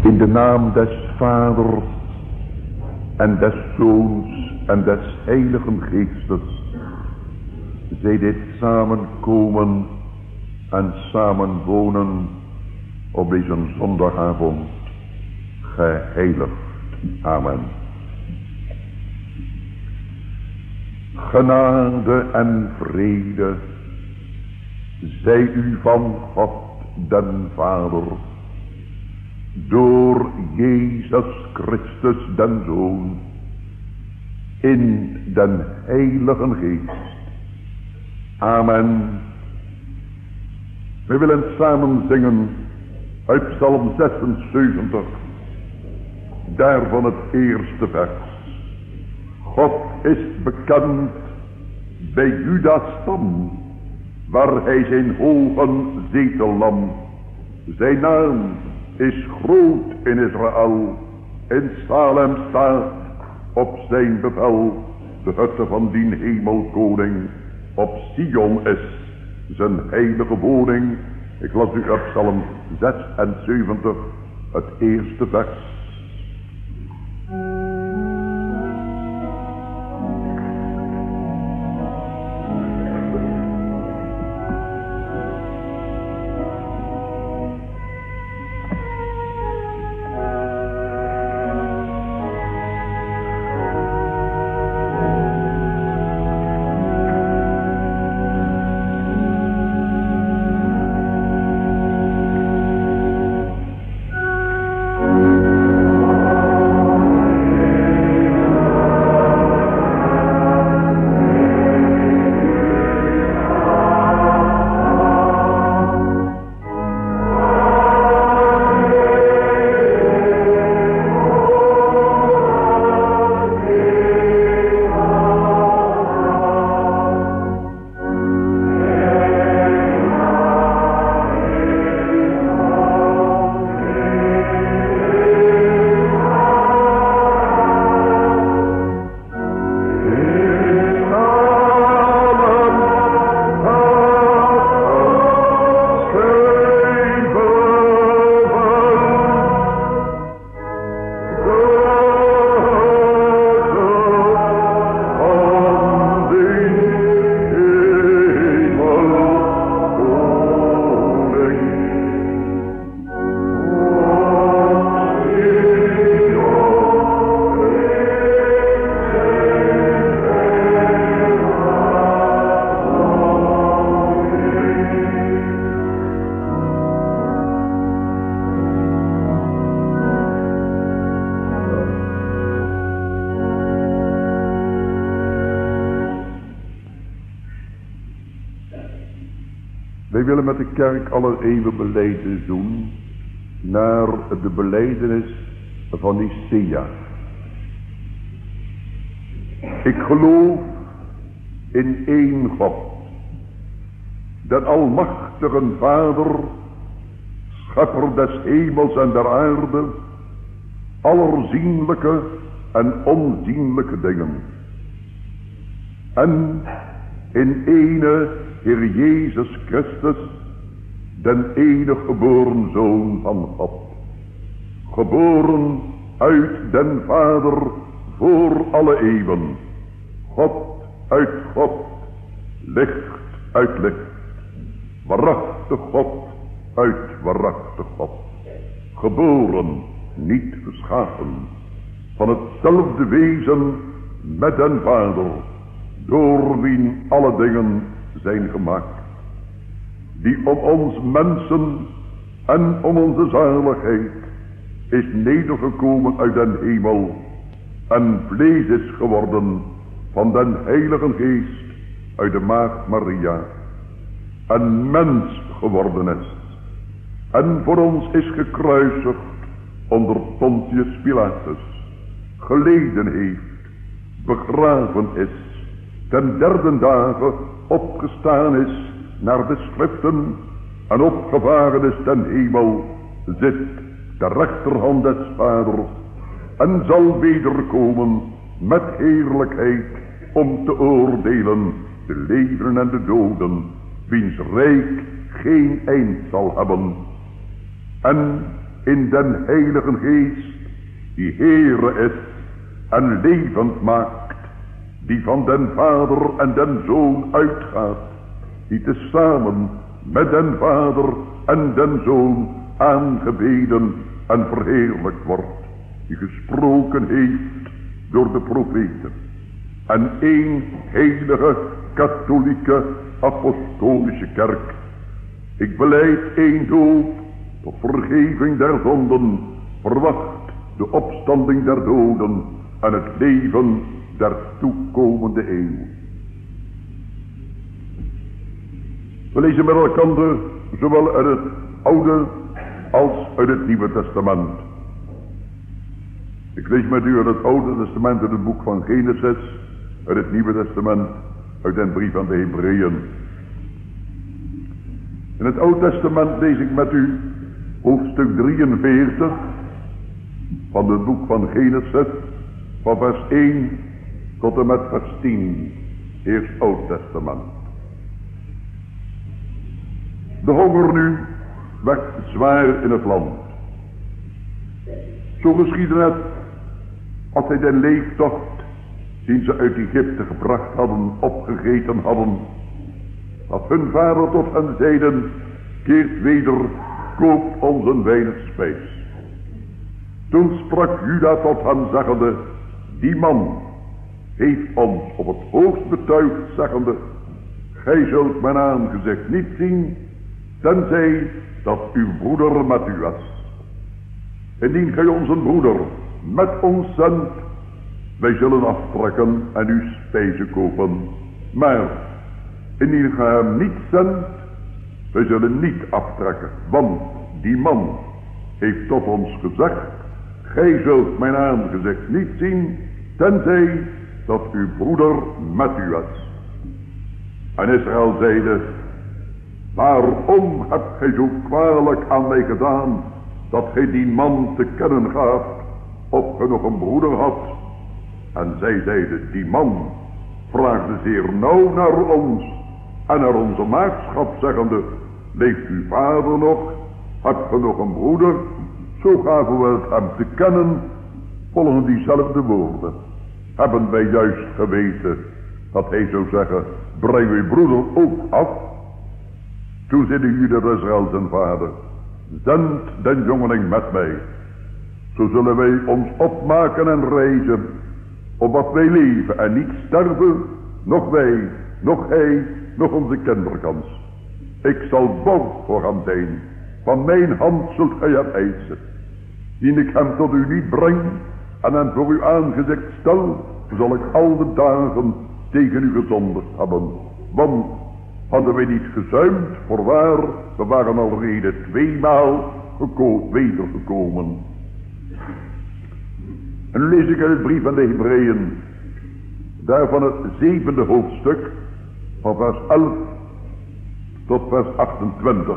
In de naam des Vaders en des Zoons en des Heiligen Geestes, zij dit samenkomen en samenwonen op deze zondagavond geheiligd. Amen. Genade en vrede zij u van God den Vader, door Jezus Christus den Zoon, in den Heiligen Geest. Amen. We willen samen zingen uit Psalm 76, daarvan het eerste vers. God is bekend bij Juda's stam, waar hij zijn hogen zetel nam. Zijn naam is groot in Israël, in Salem staat op zijn bevel de hutte van dien hemelkoning. Op Sion is zijn heilige woning. Ik las u uit Psalm 76, het eerste vers. Wij willen met de kerk alle eeuwen belijdenis doen naar de belijdenis van Nicea. Ik geloof in één God, den almachtige Vader, schepper des hemels en der aarde, aller zienlijke en onzienlijke dingen. En in ene Heer Jezus Christus, den enig geboren Zoon van God, geboren uit den Vader voor alle eeuwen, God uit God, licht uit licht, waarachtig God uit waarachtig God, geboren, niet geschapen, van hetzelfde wezen met den Vader, door wien alle dingen zijn gemaakt, die om ons mensen en om onze zaligheid is nedergekomen uit den hemel en vlees is geworden van den Heilige Geest uit de Maagd Maria en mens geworden is en voor ons is gekruisigd onder Pontius Pilatus, geleden heeft, begraven is, ten derde dagen opgestaan is naar de schriften en opgevaren is ten hemel, zit de rechterhand des Vaders en zal wederkomen met heerlijkheid om te oordelen de levenden en de doden, wiens rijk geen eind zal hebben. En in den Heilige Geest, die Heere is en levend maakt, die van den Vader en den Zoon uitgaat, die tezamen met den Vader en den Zoon aangebeden en verheerlijkt wordt, die gesproken heeft door de profeten, en één heilige, katholieke, apostolische kerk. Ik belijd één doop tot vergeving der zonden, verwacht de opstanding der doden en het leven der toekomende eeuw. We lezen met elkaar zowel uit het Oude als uit het Nieuwe Testament. Ik lees met u uit het Oude Testament uit het boek van Genesis, uit het Nieuwe Testament uit den brief aan de Hebreeën. In het Oude Testament lees ik met u hoofdstuk 43 van het boek van Genesis, van vers 1 tot en met vers 10, eerst Oud Testament. De honger nu werd zwaar in het land. Zo geschiedde het als zij den leeftocht die ze uit Egypte gebracht hadden, opgegeten hadden, dat hun vader tot hen zeiden, keert weder, koop ons een weinig spijs. Toen sprak Juda tot hen zeggende, die man heeft ons op het hoogst betuigd, zeggende, gij zult mijn aangezicht niet zien, tenzij dat uw broeder met u was. Indien gij onze broeder met ons zendt, wij zullen aftrekken en u spijzen kopen. Maar indien gij hem niet zendt, wij zullen niet aftrekken. Want die man heeft tot ons gezegd, gij zult mijn aangezicht niet zien, tenzij dat uw broeder met u was. En Israël zeide, waarom hebt gij zo kwalijk aan mij gedaan, dat gij die man te kennen gaaft, of gij nog een broeder had? En zij zeiden, die man vraagde zeer nauw naar ons en naar onze maagschap, zeggende, leeft uw vader nog? Hebt gij nog een broeder? Zo gaven we het hem te kennen, volgens diezelfde woorden. Hebben wij juist geweten dat hij zou zeggen, breng uw broeder ook af? Toen zeide Juda Israël zijn vader, zend den jongeling met mij, zo zullen wij ons opmaken en reizen, opdat wij leven en niet sterven, nog wij, nog hij, nog onze kinderkans. Ik zal bang voor hem zijn, van mijn hand zult gij hem eisen. Dien ik hem tot u niet breng en hem voor uw aangezicht stel, zal ik al de dagen tegen u gezondigd hebben. Want hadden wij niet gezuimd, voorwaar, we waren alrede 2 maal wedergekomen. En nu lees ik uit het brief aan de Hebreeën, daarvan het 7e hoofdstuk, van vers 11 tot vers 28.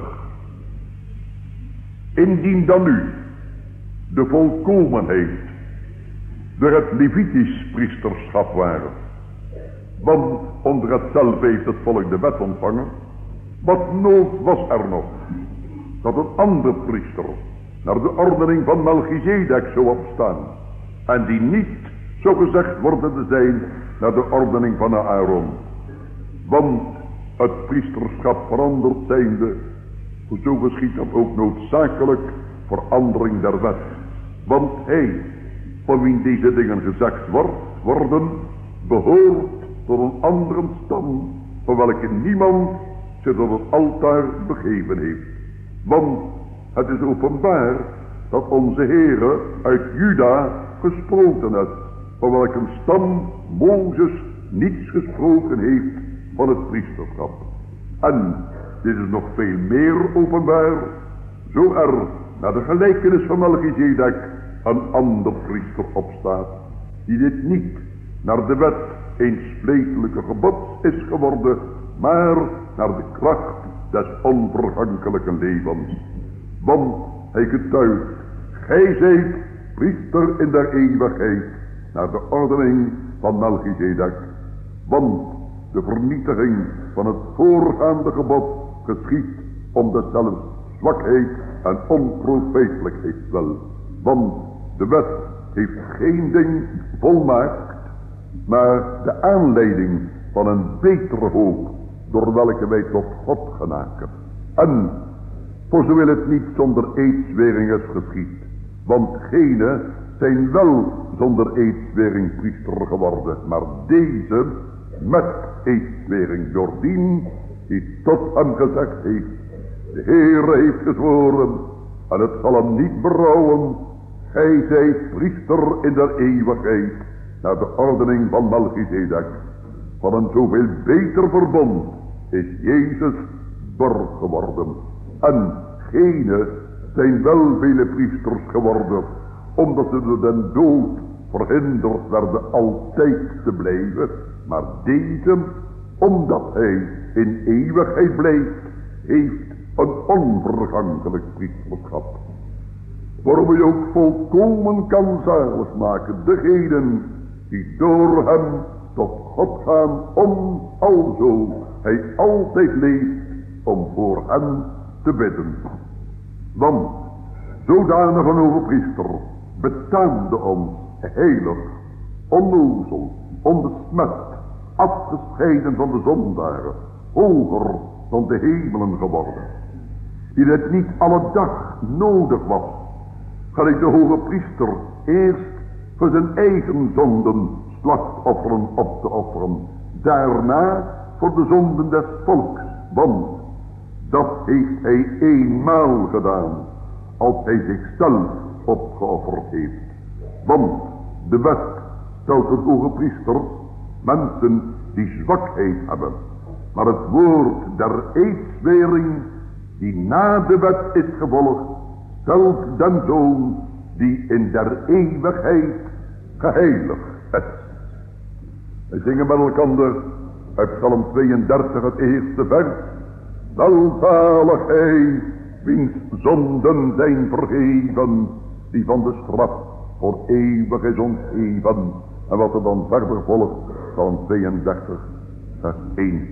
Indien dan nu de volkomenheid door het Levitisch priesterschap waren, want onder hetzelfde heeft het volk de wet ontvangen, wat nood was er nog dat een ander priester naar de ordening van Melchizedek zou opstaan, en die niet zou gezegd worden te zijn naar de ordening van Aaron. Want het priesterschap veranderd zijnde, zo geschiedt dat ook noodzakelijk verandering der wet. Want hij, van wie deze dingen gezegd worden, behoort tot een andere stam, van welke niemand zich tot het altaar begeven heeft. Want het is openbaar dat onze Heere uit Juda gesproken heeft, van welke stam Mozes niets gesproken heeft van het priesterschap. En dit is nog veel meer openbaar, zo er naar de gelijkenis van Melchizedek een ander priester opstaat, die dit niet naar de wet een spletelijke gebod is geworden, maar naar de kracht des onvergankelijke levens. Want hij getuigt, gij zijt priester in der eeuwigheid, naar de ordening van Melchizedek. Want de vernietiging van het voorgaande gebod geschiedt om deszelfs zwakheid en onprofetelijkheid wel. Want de wet heeft geen ding volmaakt, maar de aanleiding van een betere hoop, door welke wij tot God genaken. En voor zo wil het niet zonder eedswering is geschied, want gene zijn wel zonder eedswering priester geworden, maar deze met eedswering doordien die tot hem gezegd heeft: de Heere heeft gezworen en het zal hem niet berouwen, gij zijt priester in der eeuwigheid, naar de ordening van Melchizedek. Van een zoveel beter verbond is Jezus borg geworden. En gene zijn wel vele priesters geworden, omdat ze door den dood verhinderd werden altijd te blijven. Maar deze, omdat hij in eeuwigheid blijft, heeft een onvergankelijk priesterschap. Waarom hij ook volkomen kan zalig maken degenen die door hem tot God gaan, om alzo hij altijd leeft om voor hen te bidden. Want zodanig een overpriester betaamde ons heilig, onnozel, onbesmet, afgescheiden van de zondaren, hoger dan de hemelen geworden, die het niet alle dag nodig was, gelijk de hoge priester eerst voor zijn eigen zonden slachtofferen op te offeren, daarna voor de zonden des volks, want dat heeft hij eenmaal gedaan, als hij zichzelf opgeofferd heeft. Want de wet stelt de hoge priester mensen die zwakheid hebben, maar het woord der eedswering die na de wet is gevolgd, stelt den zoon die in der eeuwigheid geheiligd is. We zingen met elkaar uit Psalm 32 het eerste vers: welzalig hij wiens zonden zijn vergeven, die van de straf voor eeuwig is ontheven. En wat er dan verder volgt, Psalm 32 vers 1.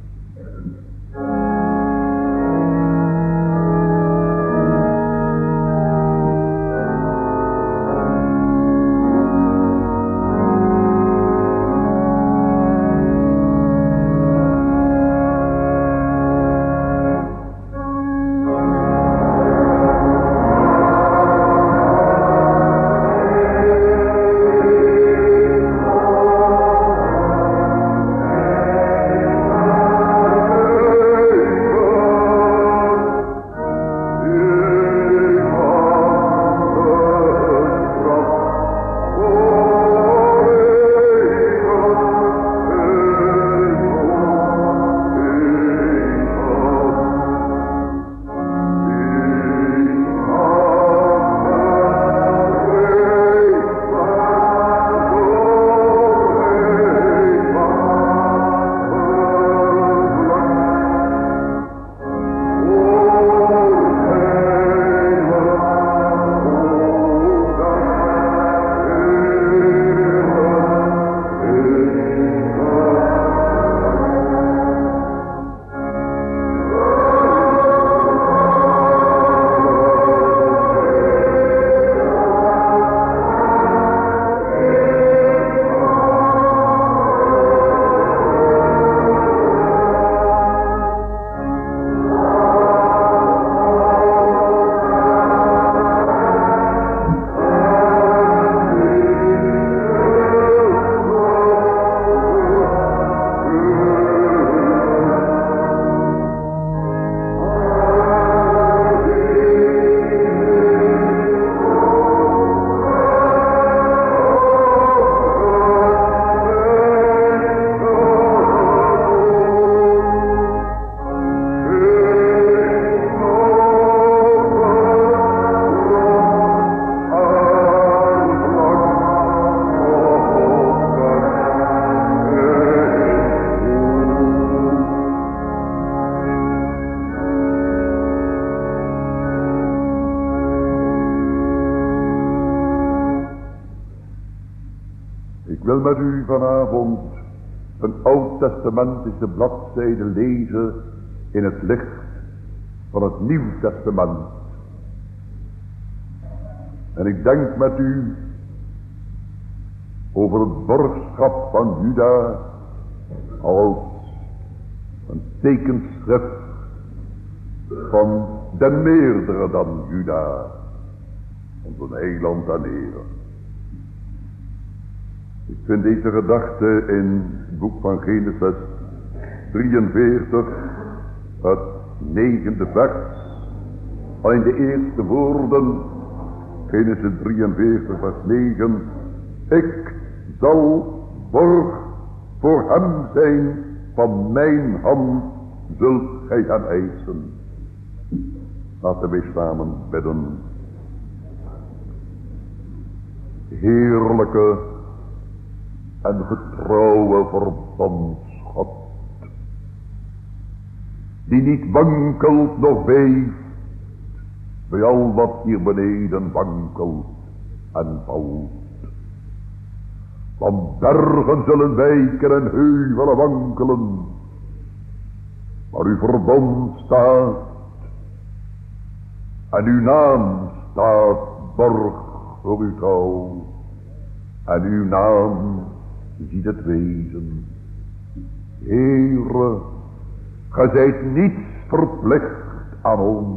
Ik wil met u vanavond een oud-testamentische bladzijde lezen in het licht van het Nieuw Testament. En ik denk met u over het burgschap van Juda als een tekenschrift van den meerdere dan Juda, onze heiland en Heer. Ik vind deze gedachte in het boek van Genesis 43, het 9e vers, al in de eerste woorden, Genesis 43 vers 9, ik zal borg voor hem zijn, van mijn hand zult gij hem eisen. Laten wij samen bidden. Heerlijke en getrouwe verbondsgod, die niet wankelt nog beeft bij al wat hier beneden wankelt en valt. Want bergen zullen wijken en heuvelen wankelen, maar uw verbond staat en uw naam staat borg voor uw trouw. En uw naam ziet het wezen. Heere, gij zijt niets verplicht aan ons,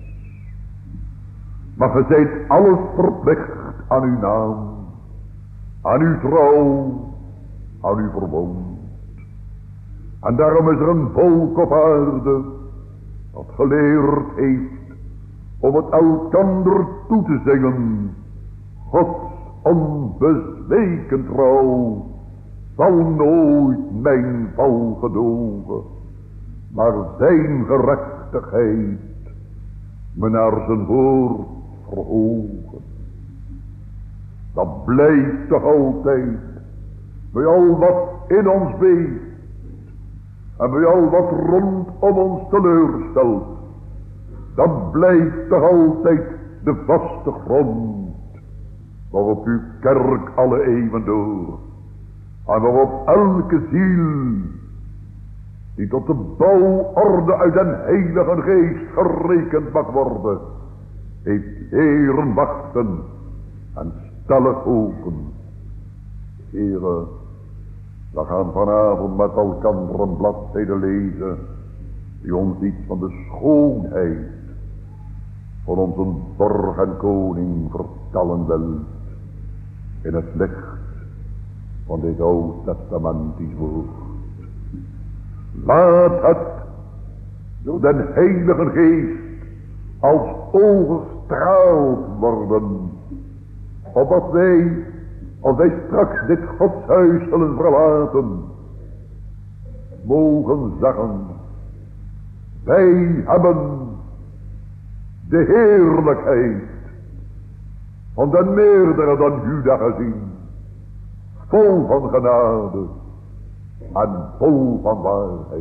maar gij zijt alles verplicht aan uw naam, aan uw trouw, aan uw verbond. En daarom is er een volk op aarde dat geleerd heeft om het elkander toe te zingen. Gods onbezweken trouw zal nooit mijn val gedogen, maar zijn gerechtigheid me naar zijn woord verhogen. Dat blijft toch altijd bij al wat in ons beeft en bij al wat rondom ons teleurstelt. Dat blijft toch altijd de vaste grond waarop uw kerk alle eeuwen door en waarop elke ziel die tot de bouworde uit den Heilige Geest gerekend mag worden, heeft heren wachten en stellig hopen. Heren, we gaan vanavond met elkander een bladzijde lezen die ons iets van de schoonheid van onze borg en koning vertellen wil in het licht van dit oud-testamentisch woord. Laat het door den Heilige Geest als overstraald worden, opdat wij, als wij straks dit godshuis zullen verlaten, mogen zeggen: wij hebben de heerlijkheid van den meerdere dan Juda gezien, vol van genade en vol van waarheid.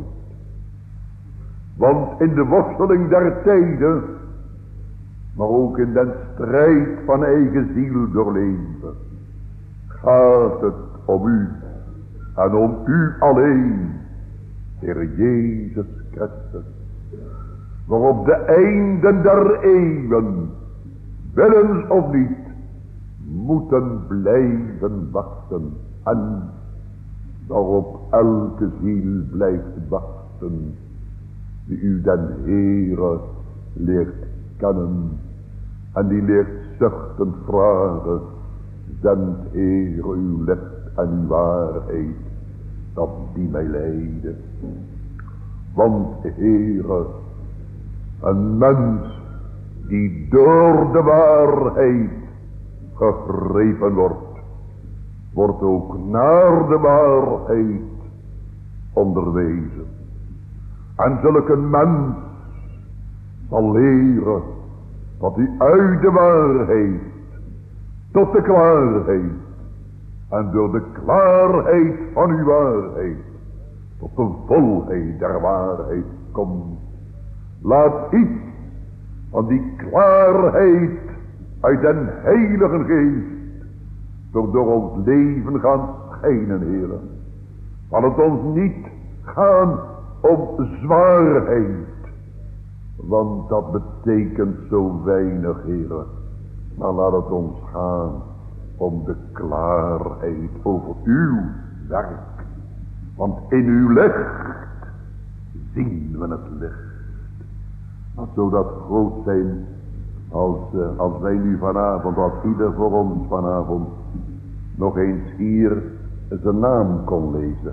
Want in de worsteling der tijden, maar ook in den strijd van eigen ziel doorleven, gaat het om u en om u alleen, Heer Jezus Christus, waarop de einden der eeuwen, willens of niet, moeten blijven wachten en waarop elke ziel blijft wachten die u den Heere leert kennen en die leert zuchtend vragen: zend Heere uw licht en uw waarheid, dat die mij leiden. Want Heere, een mens die door de waarheid gegrepen wordt ook naar de waarheid onderwezen. En zulke mens zal leren dat hij uit de waarheid tot de klaarheid en door de klaarheid van uw waarheid tot de volheid der waarheid komt. Laat iets van die klaarheid uit den Heilige Geest door ons leven gaan schijnen, Heere. Laat het ons niet gaan om zwaarheid, want dat betekent zo weinig, Heere. Maar laat het ons gaan om de klaarheid over uw werk. Want in uw licht zien we het licht. Wat zou dat groot zijn als wij nu vanavond, als ieder voor ons vanavond, nog eens hier zijn naam kon lezen.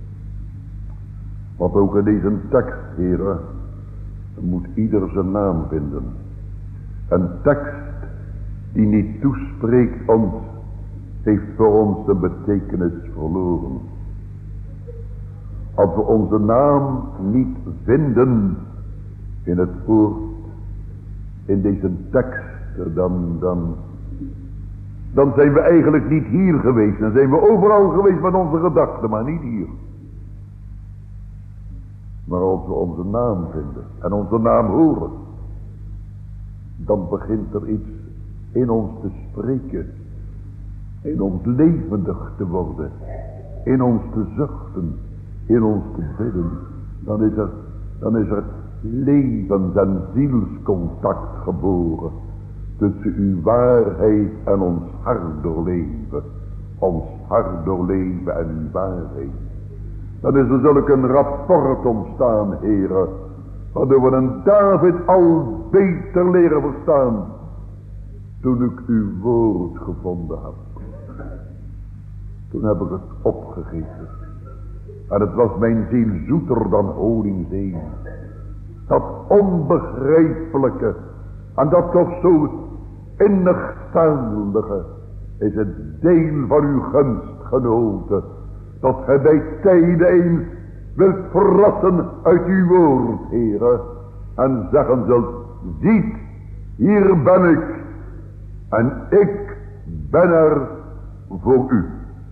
Want ook in deze tekst, heren, moet ieder zijn naam vinden. Een tekst die niet toespreekt ons, heeft voor ons de betekenis verloren. Als we onze naam niet vinden in het woord, in deze tekst, dan zijn we eigenlijk niet hier geweest. Dan zijn we overal geweest met onze gedachten, maar niet hier. Maar als we onze naam vinden en onze naam horen, dan begint er iets in ons te spreken, in ons levendig te worden, in ons te zuchten, in ons te bidden. Dan is er levens- en zielscontact geboren tussen uw waarheid en ons hart doorleven. Ons hart doorleven en uw waarheid. Dan is er zulk een rapport ontstaan, heren, waardoor we een David al beter leren verstaan toen ik uw woord gevonden heb. Toen heb ik het opgegeten. En het was mijn ziel zoeter dan honingzee. Dat onbegrijpelijke en dat toch zo innig zalige is het deel van uw gunstgenoten. Dat gij bij tijden eens wilt verrassen uit uw woord, heren. En zeggen zult, ziet, hier ben ik. En ik ben er voor u.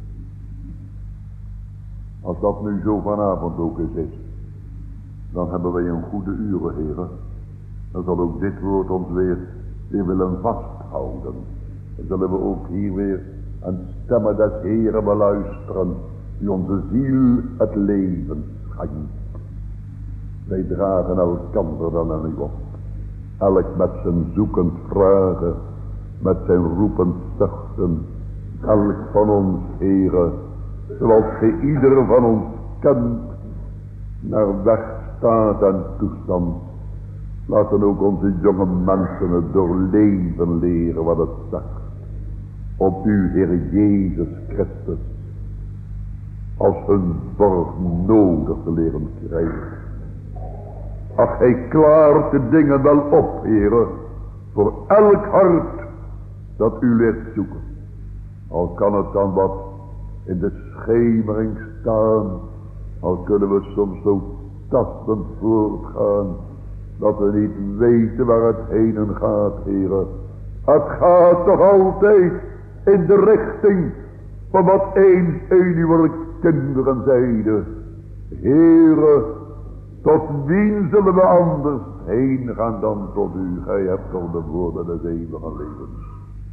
Als dat nu zo vanavond ook eens is, dan hebben wij een goede uren, heren. Dan zal ook dit woord ons weer willen vasthouden. Dan zullen we ook hier weer een stemme des Heren beluisteren, die onze ziel het leven schenkt. Wij dragen elkander dan aan u op. Elk met zijn zoekend vragen, met zijn roepend zuchten. Elk van ons, heren, zoals gij ieder van ons kent, naar weg staat en toestand. Laten ook onze jonge mensen het doorleven leren wat het zegt. Op uw Heer Jezus Christus als hun borg nodig te leren krijgen. Ach, hij klaart de dingen wel op, heren, voor elk hart dat u leert zoeken. Al kan het dan wat in de schemering staan, al kunnen we soms zo tastend voortgaan, dat we niet weten waar het heen gaat, heren. Het gaat toch altijd in de richting van wat eens een uw kinderen zeiden. Heere, tot wien zullen we anders heen gaan dan tot u? Gij hebt toch de woorden des eeuwige levens.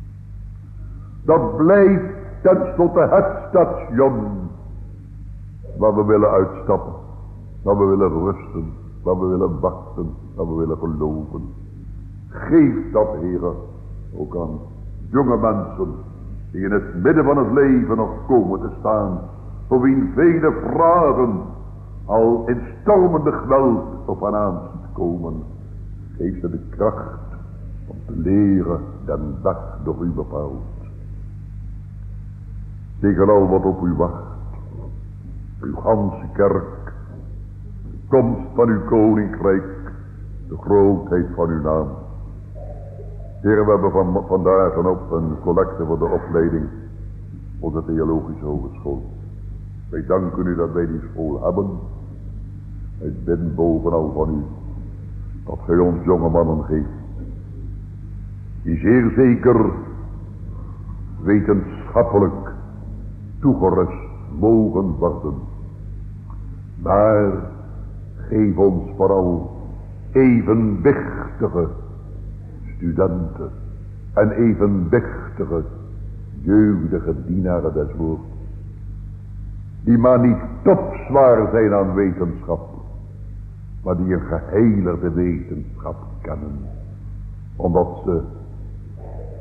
Dat blijft tenslotte het station waar we willen uitstappen, waar we willen rusten, waar we willen wachten, waar we willen geloven. Geef dat, Heere, ook aan jonge mensen die in het midden van het leven nog komen te staan, voor wie vele vragen al in stormende geweld op hen aanzien komen. Geef ze de kracht om te leren den dag door u bepaald. Tegen al wat op u wacht, uw ganse kerk, de komst van uw koninkrijk, de grootheid van uw naam. Heren, we hebben vandaag dan op een collecte voor de opleiding voor de theologische hogeschool. Wij danken u dat wij die school hebben. Wij bidden bovenal van u dat gij ons jonge mannen geeft, die zeer zeker wetenschappelijk toegerust mogen worden. Maar geef ons vooral evenwichtige studenten en evenwichtige jeugdige dienaren des woords, die maar niet topzwaar zijn aan wetenschap, maar die een geheiligde wetenschap kennen, omdat ze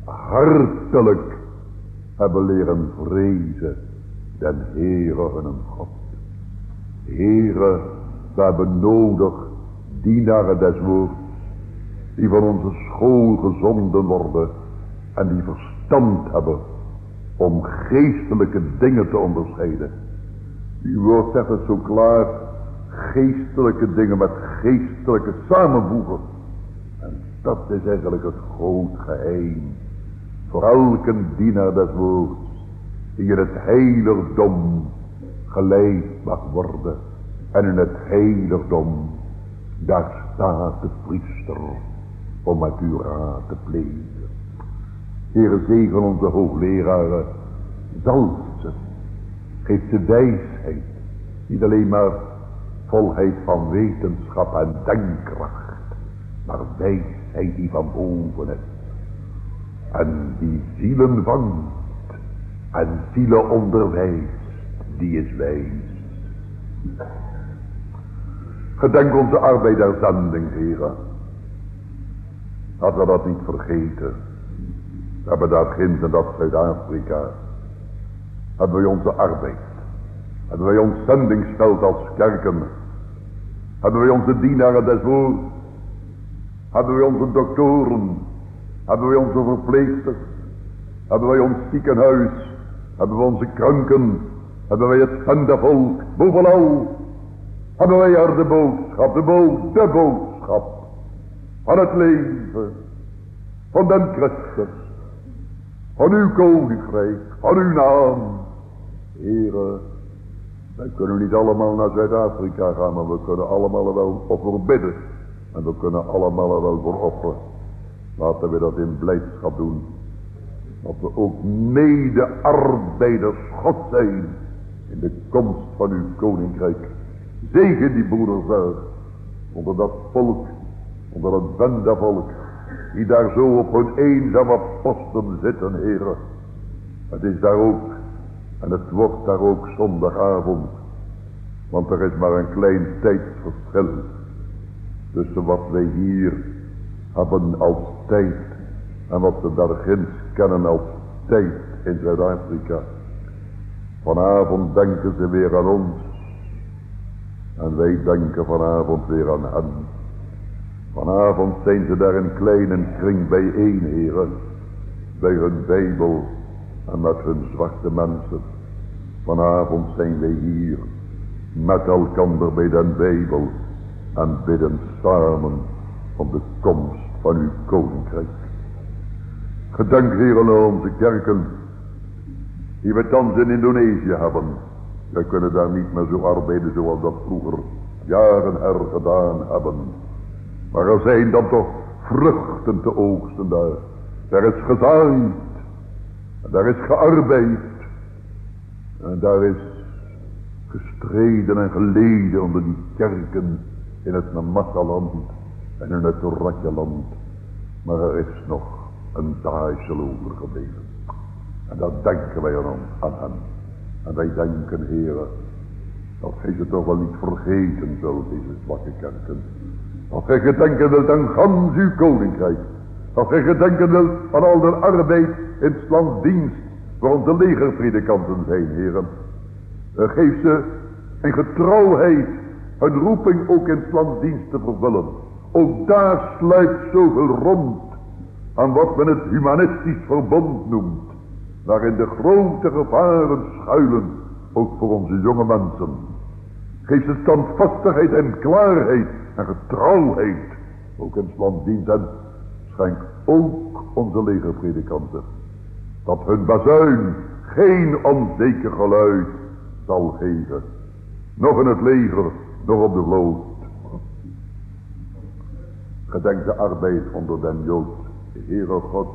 hartelijk hebben leren vrezen den Heere hun God. Heere, we hebben nodig dienaren des woords, die van onze school gezonden worden en die verstand hebben om geestelijke dingen te onderscheiden. Uw woord zegt het zo klaar, geestelijke dingen met geestelijke samenvoegen. En dat is eigenlijk het groot geheim voor elke dienaar des woords, die in het heiligdom geleid mag worden. En in het heiligdom, daar staat de priester om met uw raad te plegen. Heere, zegen onze hoogleraren, zalf ze, geeft ze wijsheid, niet alleen maar volheid van wetenschap en denkkracht, maar wijsheid die van boven is. En die zielen vangt en zielen onderwijst, die is wijs. Gedenk onze arbeid der zending, Heere. Laten we dat niet vergeten. We hebben daar ginds in dat Zuid-Afrika. Hebben we onze arbeid. Hebben wij ons zendingsveld als kerken. Hebben wij onze dienaren des woords. Hebben wij onze doktoren. Hebben wij onze verpleegsters. Hebben wij ons ziekenhuis. Hebben wij onze kranken. Hebben wij het zendevolk. Bovenal hebben wij er de boodschap. De boodschap. Van het leven. Van den Christus. Van uw koninkrijk. Van uw naam. Heere. Wij kunnen niet allemaal naar Zuid-Afrika gaan. Maar we kunnen allemaal wel voor bidden. En we kunnen allemaal wel voor offeren. Laten we dat in blijdschap doen. Dat we ook mede-arbeiders God zijn. In de komst van uw koninkrijk. Zegen die broeders daar. Onder dat volk. Onder dat bendevolk. Die daar zo op hun eenzame posten zitten, Heere. Het is daar ook. En het wordt daar ook zondagavond. Want er is maar een klein tijdsverschil. Tussen wat wij hier hebben als tijd. En wat we daar ginds kennen als tijd in Zuid-Afrika. Vanavond denken ze weer aan ons. En wij denken vanavond weer aan hen. Vanavond zijn ze daar in kleine kring bijeen, heren. Bij hun Bijbel en met hun zwarte mensen. Vanavond zijn wij hier met elkander bij den Bijbel. En bidden samen om de komst van uw koninkrijk. Gedenk, heren, aan onze kerken die we thans in Indonesië hebben. Wij kunnen daar niet meer zo arbeiden zoals dat vroeger jaren er gedaan hebben. Maar er zijn dan toch vruchten te oogsten daar. Er is gezaaid. En daar is gearbeid. En daar is gestreden en geleden onder die kerken in het Namassaland en in het Toratjaland. Maar er is nog een daaisel overgebleven. En dat denken wij aan hen. En wij denken, heren, dat gij ze toch wel niet vergeten zult, deze zwakke kerken. Dat gij gedenken wilt aan gans uw koninkrijk. Dat gij gedenken wilt aan al de arbeid in het lands dienst, waar onze legerpredikanten zijn, heren. Geef ze in getrouwheid hun roeping ook in het lands dienst te vervullen. Ook daar sluipt zoveel rond aan wat men het humanistisch verbond noemt. Waarin de grote gevaren schuilen, ook voor onze jonge mensen. Geef ze standvastigheid en klaarheid en getrouwheid, ook in het landdienst. En schenk ook onze legerpredikanten, dat hun bazuin geen onzeker geluid zal geven. Nog in het leger, nog op de vloot. Gedenk de arbeid onder den Jood. Heere God,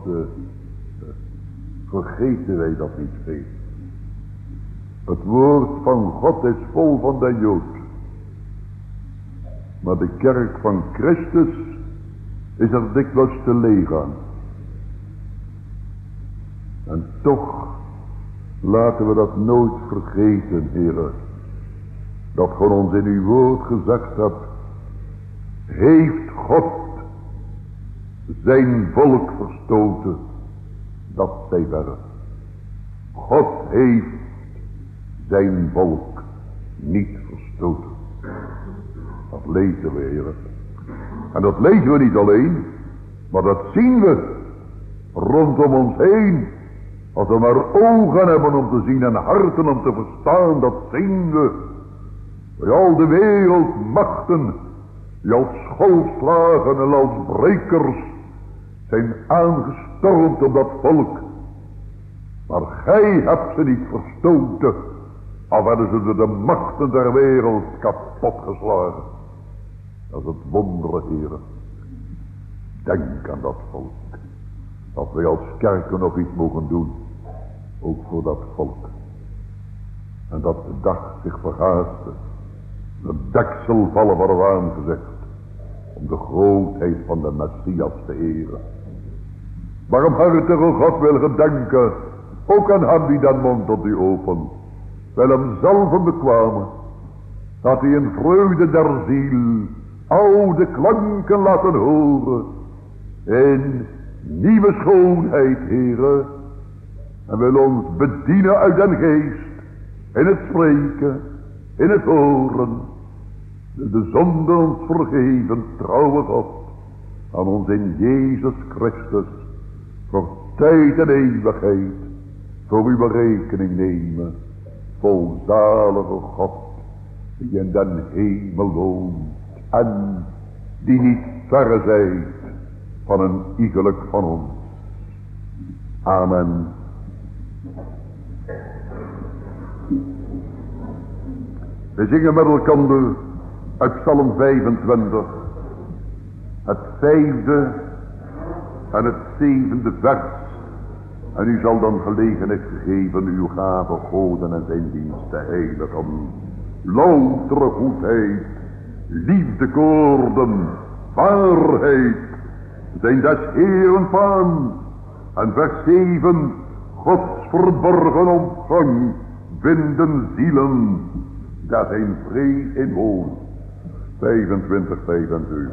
vergeten wij dat niet veel. Het woord van God is vol van den Jood. Maar de kerk van Christus is er dikwijls te leeg aan. En toch laten we dat nooit vergeten, Heere. Dat God ons in uw woord gezegd hebt. Heeft God zijn volk verstoten. dat zij verre. God heeft zijn volk niet verstoten. Dat lezen we, heren. En dat lezen we niet alleen, maar dat zien we rondom ons heen. Als we maar ogen hebben om te zien en harten om te verstaan, dat zien we. Bij al de wereldmachten, die als schoolslagen en als brekers zijn aangestormd op dat volk. Maar gij hebt ze niet verstoten, al werden ze door de machten der wereld kapot geslagen. Dat is het wondere, heren. Denk aan dat volk. Dat wij als kerken nog iets mogen doen. Ook voor dat volk. En dat de dag zich verhaaste. De deksel vallen wordt aangezegd. Om de grootheid van de Messias te eren. Barmhartige God wil gedenken. Ook aan hem die den mond tot u opent. Wil hem zelf bekwamen. Dat hij in vreugde der ziel oude klanken laten horen. In nieuwe schoonheid, heren. En wil ons bedienen uit den geest. In het spreken, in het horen. De zonde ons vergeven, trouwe God. Aan ons in Jezus Christus. Voor tijd en eeuwigheid. Voor uw berekening nemen. Volzalige God. Die in den hemel woont. En die niet verre zijt van een iegelijk van ons. Amen. We zingen met elkaar uit Psalm 25. Het 5e en het 7e vers. En u zal dan gelegenheid geven uw gave goden en zijn dienst te heiligen. Loutere goedheid, liefdekoorden, waarheid zijn des Heeren van. En vers 7, Gods verborgen omgang vinden zielen, daar zijn vrees in woont. 25, 25.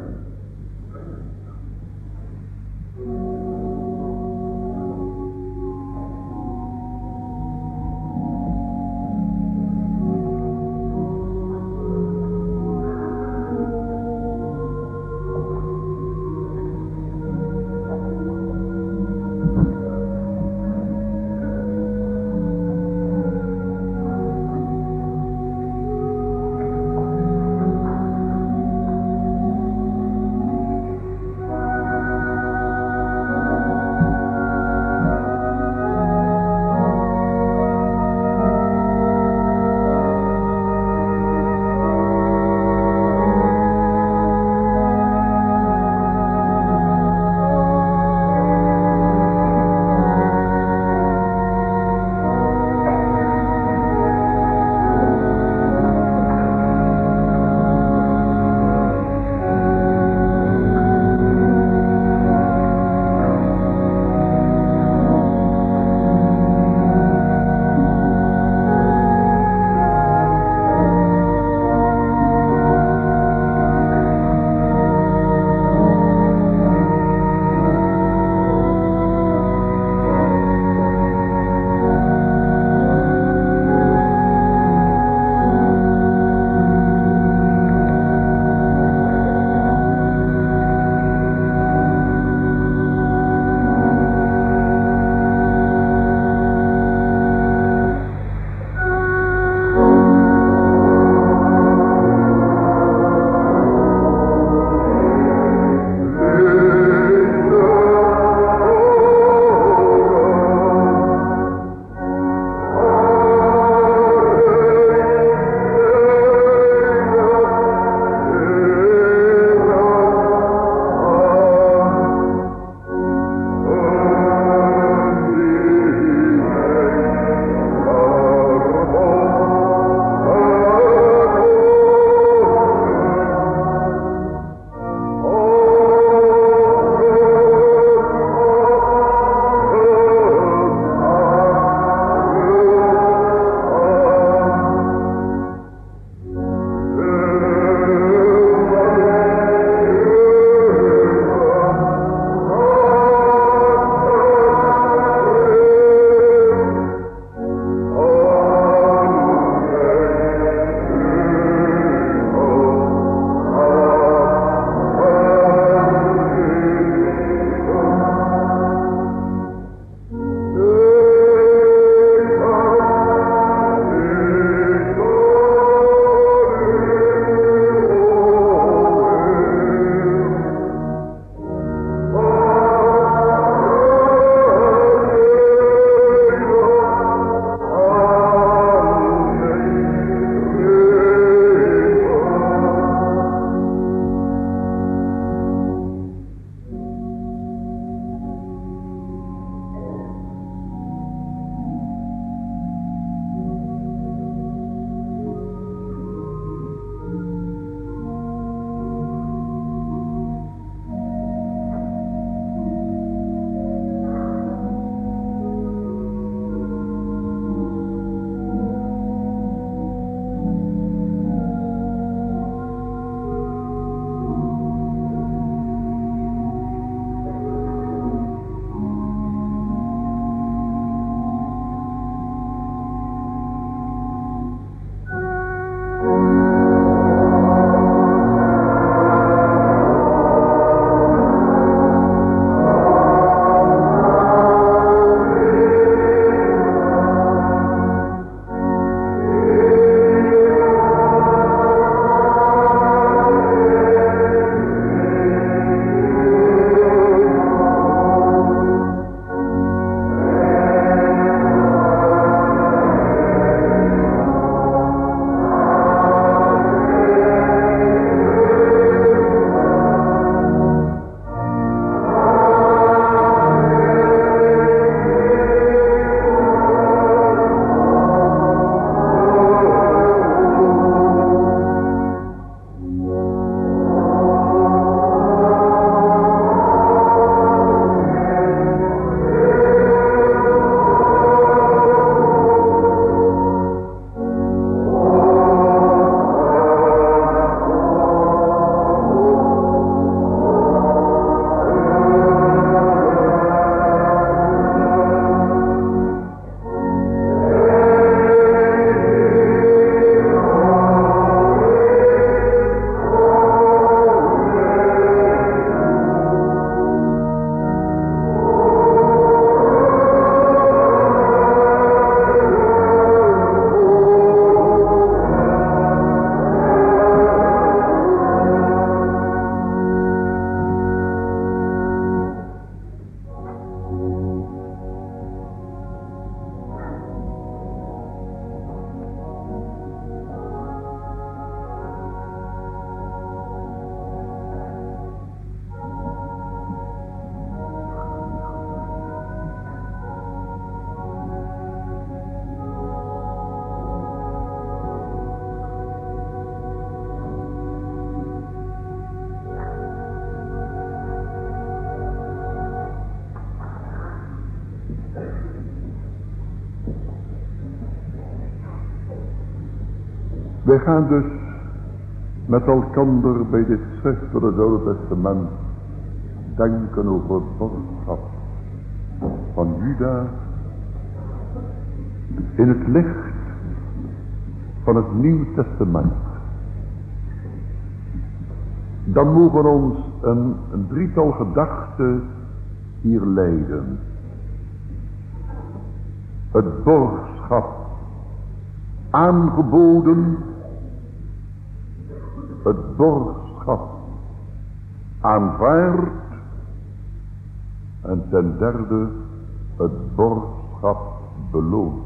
Wij gaan dus met elkander bij dit schrift van het Oude Testament denken over het boodschap van Juda in het licht van het Nieuw Testament. Dan mogen ons een drietal gedachten hier leiden. Het borgschap aangeboden, het borgschap aanvaard en ten derde het borgschap beloond.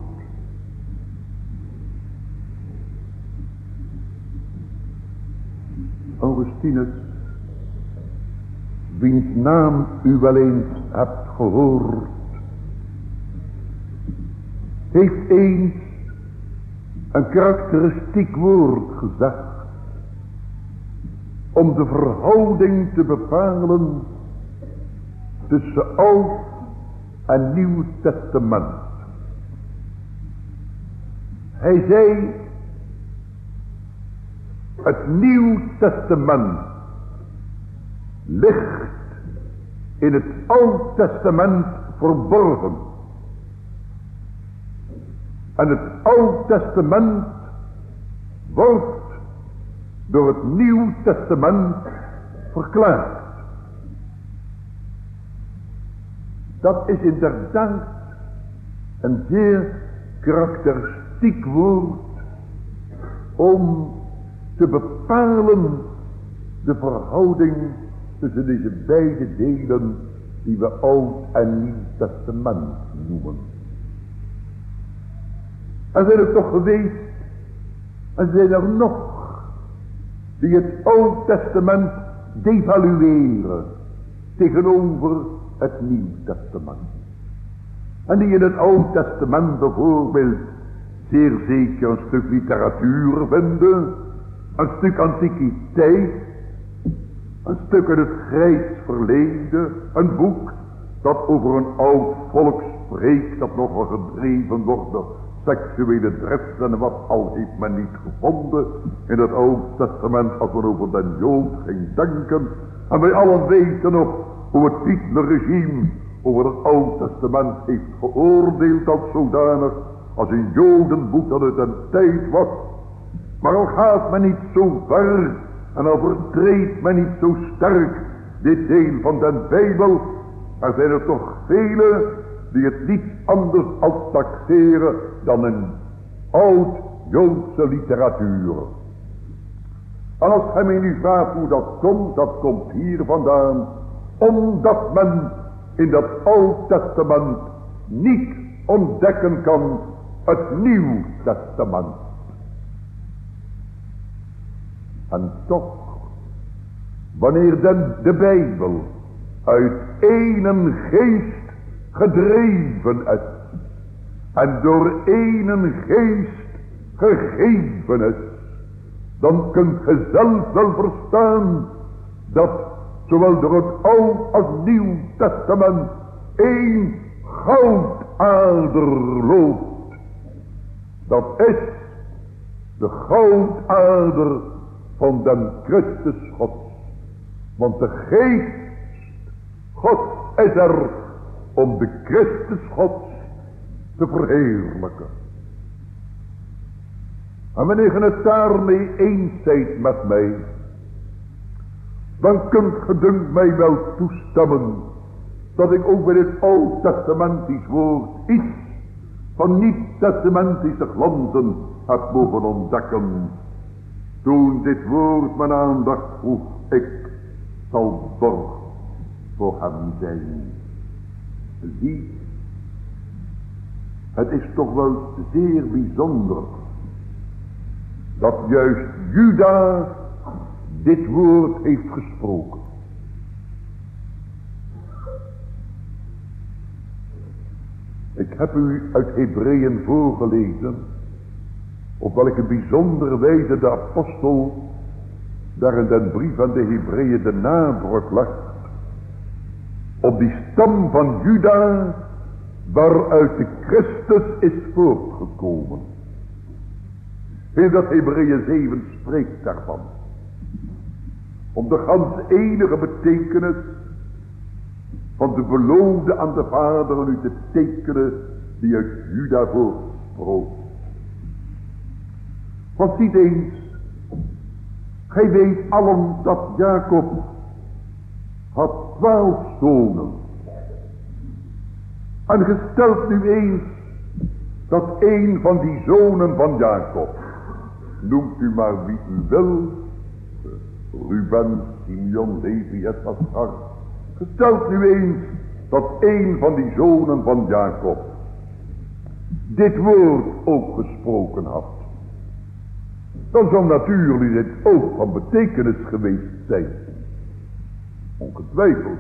Augustinus, wiens naam u wel eens hebt gehoord, heeft eens een karakteristiek woord gezegd om de verhouding te bepalen tussen Oud en Nieuw Testament. Hij zei: het Nieuw Testament ligt in het Oud Testament verborgen. En het Oud Testament wordt door het Nieuw Testament verklaard. Dat is inderdaad een zeer karakteristiek woord om te bepalen de verhouding tussen deze beide delen die we Oud en Nieuw Testament noemen. Er zijn er toch geweest, en zijn er nog, die het Oud Testament devalueren tegenover het Nieuw Testament. En die in het Oud Testament bijvoorbeeld zeer zeker een stuk literatuur vinden, een stuk antiquiteit, een stuk uit het grijs verleden, een boek dat over een oud volk spreekt dat nog wel gedreven wordt door seksuele drift en wat al heeft men niet gevonden in het Oude Testament als men over den Jood ging denken. En wij allen weten nog hoe het Hitlerregime over het Oude Testament heeft geoordeeld als zodanig als een Jodenboek dat uit een tijd was. Maar al gaat men niet zo ver en al vertreedt men niet zo sterk dit deel van den Bijbel, er zijn er toch velen die het niet anders als taxeren dan een oud-Joodse literatuur. En als gij mij nu vraagt hoe dat komt hier vandaan, omdat men in dat Oud Testament niet ontdekken kan het Nieuw Testament. En toch, wanneer de Bijbel uit één geest gedreven is en door één geest gegeven is, dan kunt ge zelf wel verstaan dat zowel door het Oud als Nieuw Testament één goudader loopt. Dat is de goudader van den Christus Gods. Want de geest Gods is er om de Christus Gods te verheerlijken. En wanneer je het daarmee eens zijt met mij, dan kunt ge dunkt mij wel toestemmen dat ik ook bij dit oud-testamentisch woord iets van niet-testamentische glanzen heb mogen ontdekken. Toen dit woord mijn aandacht vroeg, ik zal borg voor hem zijn. Zie, het is toch wel zeer bijzonder dat juist Juda dit woord heeft gesproken. Ik heb u uit Hebreeën voorgelezen op welke bijzondere wijze de apostel daar in den brief aan de Hebreeën de nadruk legt op die stam van Juda waaruit de Christus is voortgekomen. In dat Hebreeën 7 spreekt daarvan. Om de gans enige betekenis van de beloofde aan de vader nu te tekenen die uit Juda voortsproot. Want ziet eens, gij weet allen dat Jacob had 12 zonen. En gesteld nu eens dat een van die zonen van Jacob, noemt u maar wie u wil, Ruben, Simeon, Levi, Issachar. Gesteld nu eens dat een van die zonen van Jacob dit woord ook gesproken had. Dan zou natuurlijk dit ook van betekenis geweest zijn. Ongetwijfeld.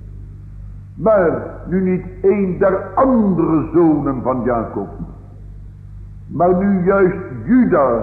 Maar nu niet een der andere zonen van Jacob, maar nu juist Juda,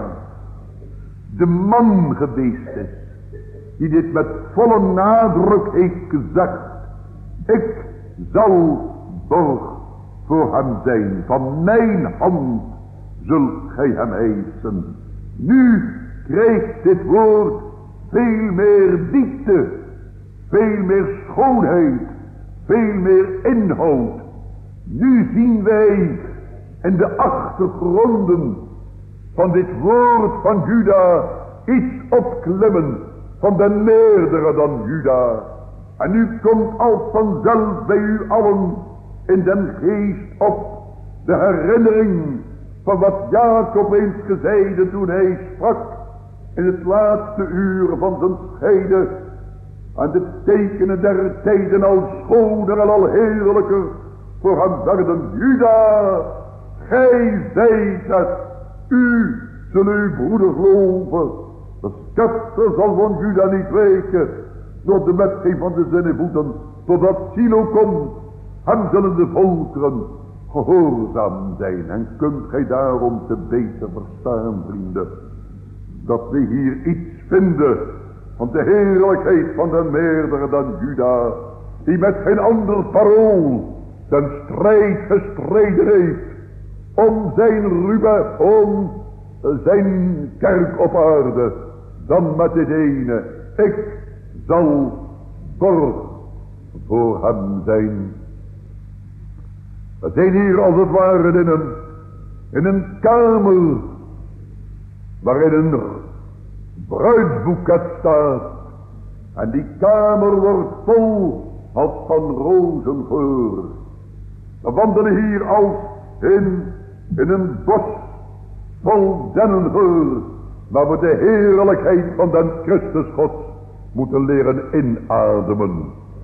de man geweest is, die dit met volle nadruk heeft gezegd. Ik zal borg voor hem zijn, van mijn hand zult gij hem eisen. Nu krijgt dit woord veel meer diepte, veel meer schoonheid, veel meer inhoud. Nu zien wij in de achtergronden van dit woord van Juda iets opklimmen van de meerdere dan Juda. En nu komt als vanzelf bij u allen in den geest op de herinnering van wat Jacob eens gezeide toen hij sprak in het laatste uur van zijn scheiden. En de tekenen der tijden al schoner en al heerlijker voor hem werden. Juda, gij zijt het, u zult uw broeder geloven. De scepter zal van Juda niet wijken, door de wetgeving van de zinnenvoeten, totdat Silo komt. Hem zullen de volkeren gehoorzaam zijn. En kunt gij daarom te beter verstaan, vrienden, dat we hier iets vinden van de heerlijkheid van de meerdere dan Juda, die met geen ander parool den strijd gestreden heeft om zijn Ruben, om zijn kerk op aarde, dan met dit ene: ik zal borg voor hem zijn. We zijn hier als het ware in een kamer waarin een bruidsboeket staat. En die kamer wordt vol als van rozengeur. We wandelen hier als in een bos vol dennengeur, waar we de heerlijkheid van den Christus God moeten leren inademen.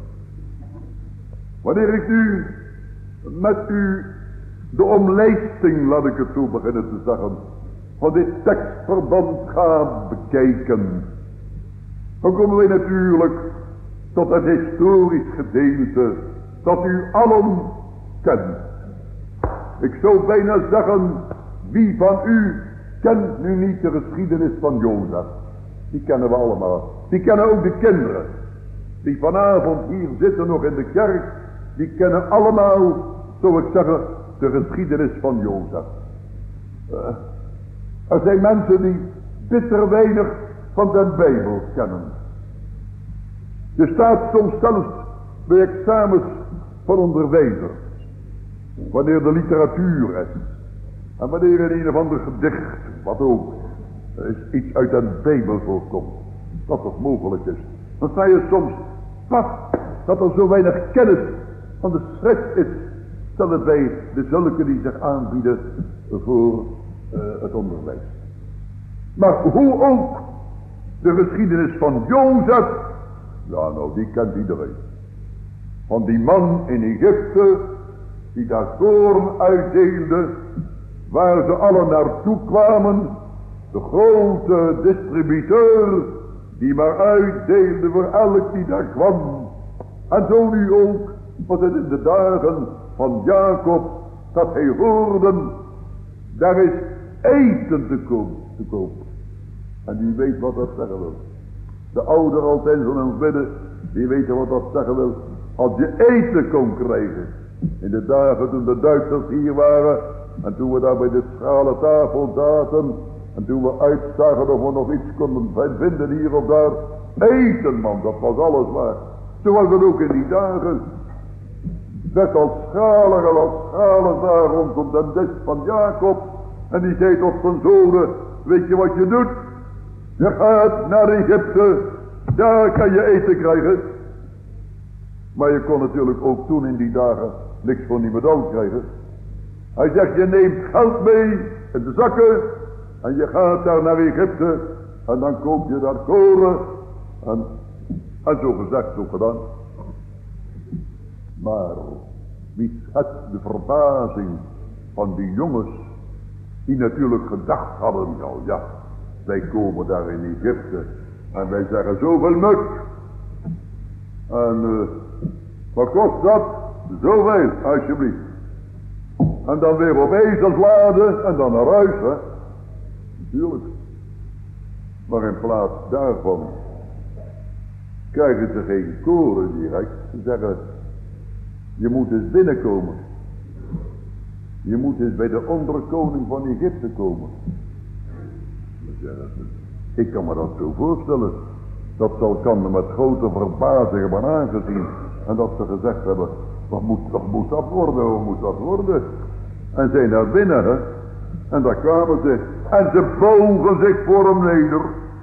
Wanneer ik nu met u de omlijsting, laat ik het zo beginnen te zeggen, van dit tekstverband ga bekijken, dan komen wij natuurlijk tot het historisch gedeelte dat u allen kent. Ik zou bijna zeggen, wie van u kent nu niet de geschiedenis van Jozef? Die kennen we allemaal. Die kennen ook de kinderen die vanavond hier zitten nog in de kerk. Die kennen allemaal, zou ik zeggen, de geschiedenis van Jozef. Er zijn mensen die bitter weinig van de Bijbel kennen. Er staat soms zelfs bij examens van onderwijzers, wanneer de literatuur is, en wanneer in een of ander gedicht, wat ook, iets uit de Bijbel voorkomt, dat het mogelijk is, dan sta je soms vast dat er zo weinig kennis van de schrift is, zelfs bij de zulke die zich aanbieden voor het onderwijs. Maar hoe ook, de geschiedenis van Jozef, ja nou, die kent iedereen. Van die man in Egypte, die daar koren uitdeelde, waar ze allen naartoe kwamen, de grote distributeur, die maar uitdeelde voor elk die daar kwam. En zo nu ook, was het in de dagen van Jacob, dat hij hoorde, daar is eten te koop. En die weet wat dat zeggen wil. De ouder altijd zo'n bidden, die weten wat dat zeggen wil. Als je eten kon krijgen. In de dagen toen de Duitsers hier waren, en toen we daar bij de schrale tafel zaten, En toen we uitzagen of we nog iets konden vinden hier of daar. Eten, man, dat was alles waar. Zo was het ook in die dagen. Werd als schalen daar rondom de des van Jacob. En die zei tot zijn zonen, weet je wat je doet? Je gaat naar Egypte, daar kan je eten krijgen. Maar je kon natuurlijk ook toen in die dagen niks voor niemand krijgen. Hij zegt, je neemt geld mee in de zakken en je gaat daar naar Egypte en dan koop je daar koren en zo gezegd, zo gedaan. Maar wie schetst de verbazing van die jongens die natuurlijk gedacht hadden, nou ja, wij komen daar in Egypte en wij zeggen zoveel mut. En wat kost dat? Zoveel, alsjeblieft. En dan weer op ezels laden en dan naar huis, hè. Natuurlijk. Maar in plaats daarvan krijgen ze geen koren direct. Ze zeggen, je moet eens binnenkomen. Je moet eens bij de onderkoning van Egypte komen. Ik kan me dat zo voorstellen. Dat kan met grote verbazing hebben aangezien. En dat ze gezegd hebben, wat moet dat worden, wat moet dat worden? En zijn naar binnen, hè. En daar kwamen ze. En ze bogen zich voor hem neder.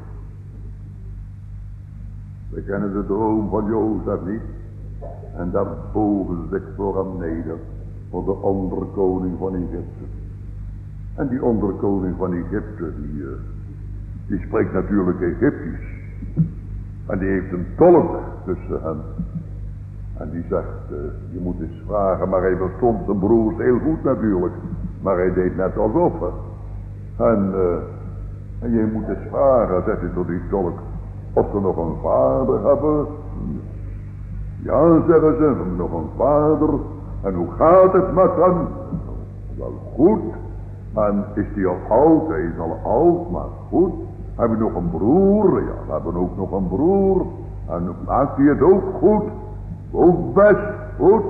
We kennen de droom van Jozef niet. En daar bogen ze zich voor hem neder. Voor de onderkoning van Egypte. En die onderkoning van Egypte, die spreekt natuurlijk Egyptisch. En die heeft een tolk tussen hen. En die zegt, je moet eens vragen, maar hij verstond zijn broers heel goed natuurlijk. Maar hij deed net alsof, hè. En je moet eens vragen, zegt hij tot die tolk, of ze nog een vader hebben. Ja, zeggen ze, we hebben nog een vader. En hoe gaat het met hem? Wel goed. En is hij al oud? Hij is al oud, maar goed. Hebben we nog een broer? Ja, we hebben ook nog een broer. En maakt hij het ook goed? Ook best goed.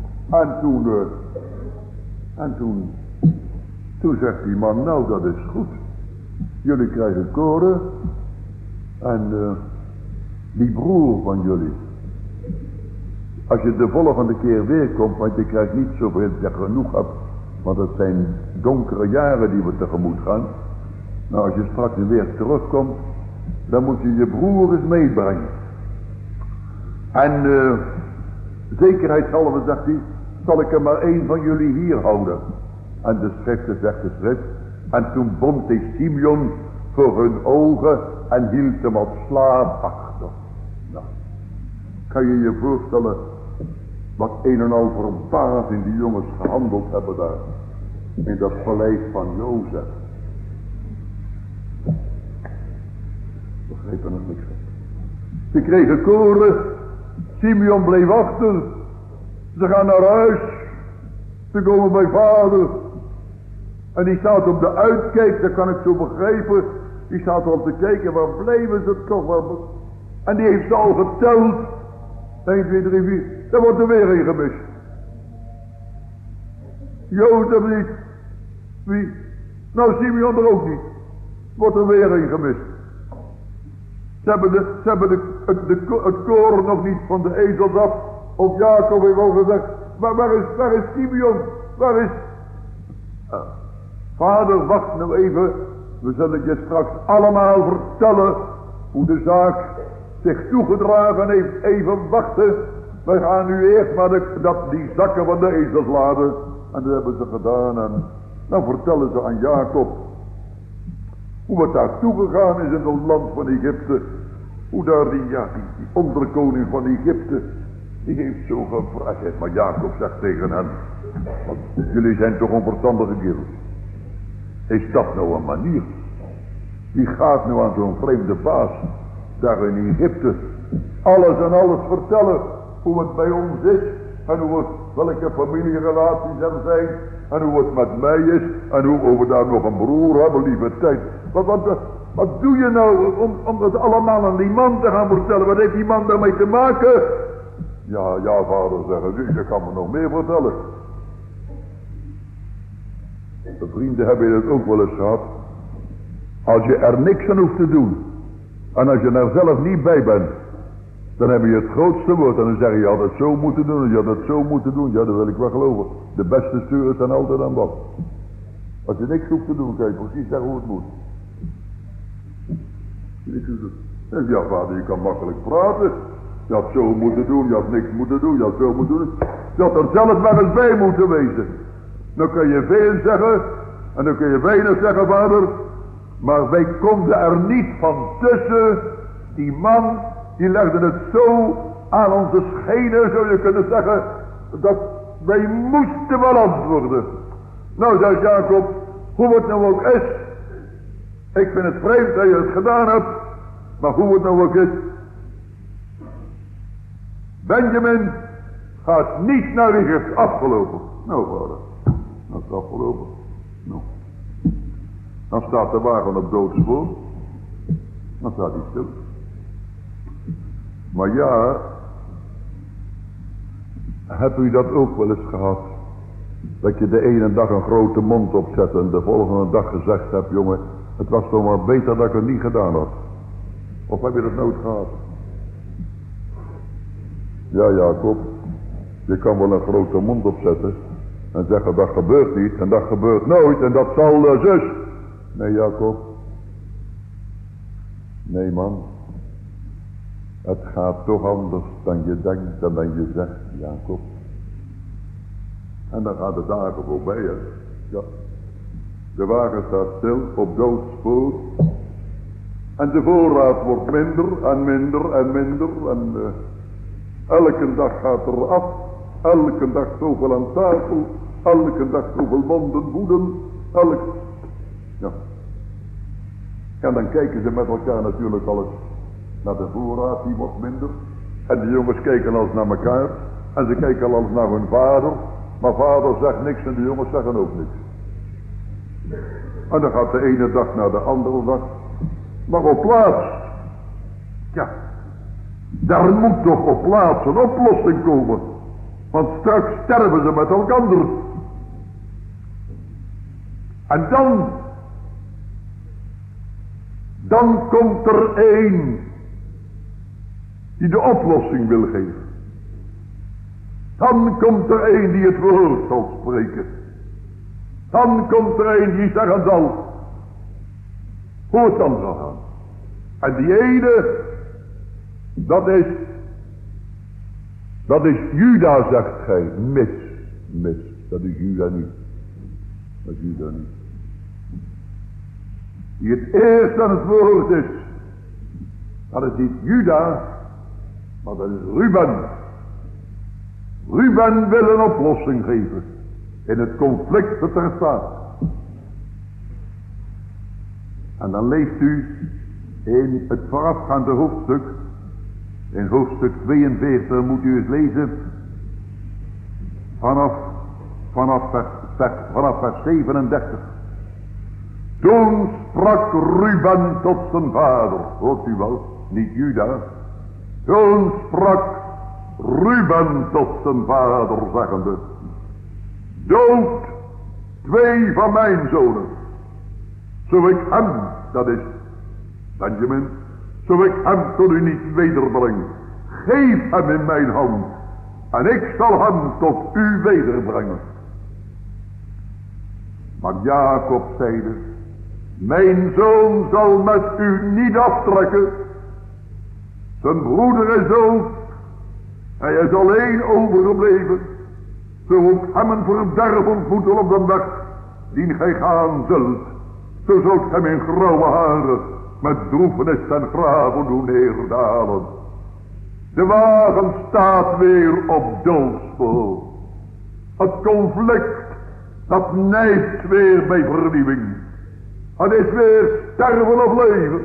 En toen zegt die man, nou dat is goed. Jullie krijgen koren. En die broer van jullie. Als je de volgende keer weer komt, want je krijgt niet zoveel dat je genoeg hebt. Want het zijn donkere jaren die we tegemoet gaan. Nou, als je straks weer terugkomt, dan moet je je broer eens meebrengen. En zekerheidshalve, zegt hij, zal ik er maar één van jullie hier houden. En de schrift zegt de schrift. En toen bond hij Simeon voor hun ogen en hield hem op slaap achter. Nou, kan je je voorstellen wat een en al verbazing die jongens gehandeld hebben daar. In dat paleis van Jozef. Begreep er nog niks van. Ze kregen koren. Simeon bleef achter. Ze gaan naar huis. Ze komen bij vader. En die staat op de uitkijk. Dat kan ik zo begrijpen. Die staat op te kijken. Waar bleven ze toch wel? En die heeft ze al geteld. 1, 2, 3, 4. Daar wordt er weer een gemist. Jozef niet. Wie? Nou, Simeon er ook niet. Wordt er weer een gemist. Ze hebben het koren nog niet van de ezels af. Of Jacob heeft al gezegd. Maar waar is Simeon? Waar is... Vader, wacht nou even. We zullen je straks allemaal vertellen hoe de zaak zich toegedragen heeft. Even wachten. We gaan nu eerst maar die zakken van de ezels laden. En dat hebben ze gedaan. En dan vertellen ze aan Jacob hoe het daar toegegaan is in het land van Egypte. Hoe daar die onderkoning van Egypte, die heeft zo gevraagd. Maar Jacob zegt tegen hen, want jullie zijn toch onverstandige kerels. Is dat nou een manier? Wie gaat nu aan zo'n vreemde baas daar in Egypte alles en alles vertellen hoe het bij ons is en welke familierelaties er zijn en hoe het met mij is en hoe we daar nog een broer hebben, lieve tijd. Wat doe je nou om dat allemaal aan die man te gaan vertellen? Wat heeft die man daarmee te maken? Ja, vader, zeggen ze, je kan me nog meer vertellen. De vrienden hebben het ook wel eens gehad. Als je er niks aan hoeft te doen. En als je er zelf niet bij bent. Dan heb je het grootste woord. En dan zeg je, je had het zo moeten doen. Je had het zo moeten doen. Ja, dat wil ik wel geloven. De beste sturen zijn altijd aan wat. Als je niks hoeft te doen, kan je precies zeggen hoe het moet. Ja, vader, je kan makkelijk praten. Je had zo moeten doen, je had niks moeten doen, je had zo moeten doen. Je had er zelf maar eens bij moeten wezen. Dan kun je veel zeggen. En dan kun je weinig zeggen, vader. Maar wij konden er niet van tussen. Die man, die legde het zo aan onze schenen, zou je kunnen zeggen. Dat wij moesten wel antwoorden. Nou, zegt Jacob, hoe het nou ook is. Ik vind het vreemd dat je het gedaan hebt. Maar hoe het nou ook is. Benjamin gaat niet naar Egypte. Afgelopen. Nou, vader. Dat is afgelopen. Nou. Dan staat de wagen op doodspoor. Dan staat hij stil. Maar ja. Hebt u dat ook wel eens gehad? Dat je de ene dag een grote mond opzet en de volgende dag gezegd hebt, jongen, het was toch maar beter dat ik het niet gedaan had. Of heb je dat nooit gehad? Ja, Jacob, je kan wel een grote mond opzetten en zeggen dat gebeurt niet en dat gebeurt nooit en dat zal zus. Nee, Jacob. Nee, man. Het gaat toch anders dan je denkt en dan je zegt, Jacob. En dan gaan de dagen voorbij, hè. Ja. De wagen staat stil op doodspoor. En de voorraad wordt minder en minder en minder. En elke dag gaat er af. Elke dag zoveel aan tafel. Elke dag zoveel monden voeden. Ja. En dan kijken ze met elkaar natuurlijk al eens naar de voorraad, die wordt minder. En de jongens kijken al eens naar elkaar. En ze kijken al eens naar hun vader. Maar vader zegt niks en de jongens zeggen ook niks. En dan gaat de ene dag naar de andere dag. Maar op plaats. Ja. Daar moet toch op plaats een oplossing komen. Want straks sterven ze met elkaar. En dan komt er één die de oplossing wil geven. Dan komt er één die het woord zal spreken. Dan komt er één die zeggen zal hoe het dan zal gaan. En die ene, dat is Juda, zegt gij. Mis. Dat is Juda niet. Dat is Juda niet. Die het eerst aan het woord is. Dat is niet Juda, maar dat is Ruben. Ruben wil een oplossing geven in het conflict dat er staat. En dan leest u in het voorafgaande hoofdstuk, in hoofdstuk 42 moet u eens lezen, vanaf vers 37. Toen sprak Ruben tot zijn vader, hoort u wel, niet Juda. Toen sprak Ruben tot zijn vader, zeggende, dood 2 van mijn zonen, zo ik hem, dat is Benjamin, zo ik hem tot u niet wederbreng. Geef hem in mijn hand, en ik zal hem tot u wederbrengen. Maar Jacob zeide, mijn zoon zal met u niet aftrekken. Zijn broeder is dood. Hij is alleen overgebleven. Zo ook hem een verderf ontmoeten op de weg die gij gaan zult. Zo zult hem in grauwe haren met droefenis en graven doen neerdalen. De wagen staat weer op doodspoor. Het conflict, dat nijpt weer bij vernieuwing. Het is weer sterven of leven.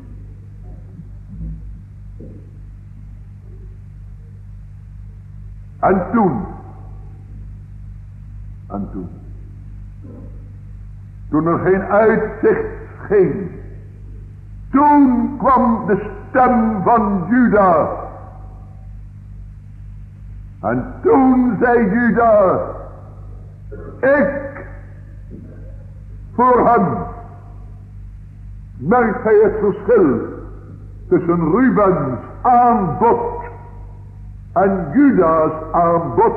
En toen er geen uitzicht scheen, toen kwam de stem van Juda. En toen zei Juda, ik voor hem merkt hij het verschil tussen Rubens aanbod en Juda's aanbod.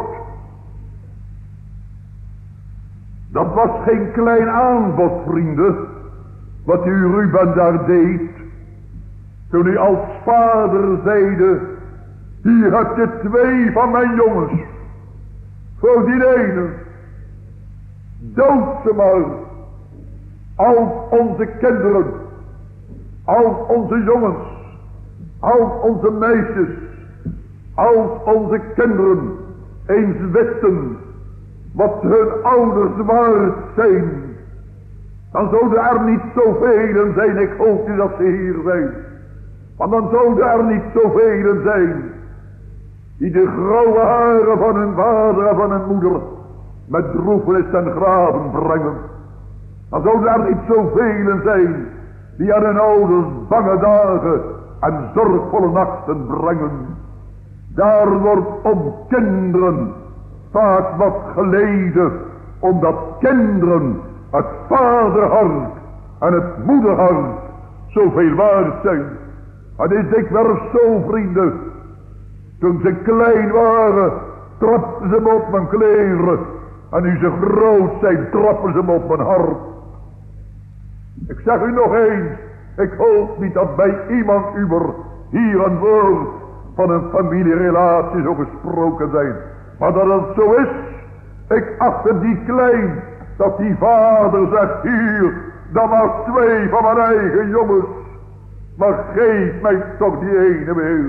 Dat was geen klein aanbod, vrienden, wat u Ruben daar deed, toen hij als vader zeide, hier heb je 2 van mijn jongens, voor die ene, dood ze maar, als onze kinderen, als onze jongens, als onze meisjes, als onze kinderen eens wisten wat hun ouders waard zijn, dan zouden er niet zoveel zijn, ik hoop niet dat ze hier zijn, want dan zouden er niet zoveel zijn, die de grauwe haren van hun vader en van hun moeder met droefenis ten graven brengen. Dan zouden er niet zoveel zijn, die aan hun ouders bange dagen en zorgvolle nachten brengen. Daar wordt om kinderen vaak wat geleden, omdat kinderen het vaderhart en het moederhart zoveel waard zijn. Het is dikwijls zo, vrienden, toen ze klein waren, trapten ze me op mijn kleren, en nu ze groot zijn, trappen ze me op mijn hart. Ik zeg u nog eens, ik hoop niet dat bij iemand uwer hier een woord van een familierelatie zo gesproken zijn. Maar dat het zo is, ik acht het niet klein, dat die vader zegt, hier, dan maar 2 van mijn eigen jongens, maar geef mij toch die ene weer.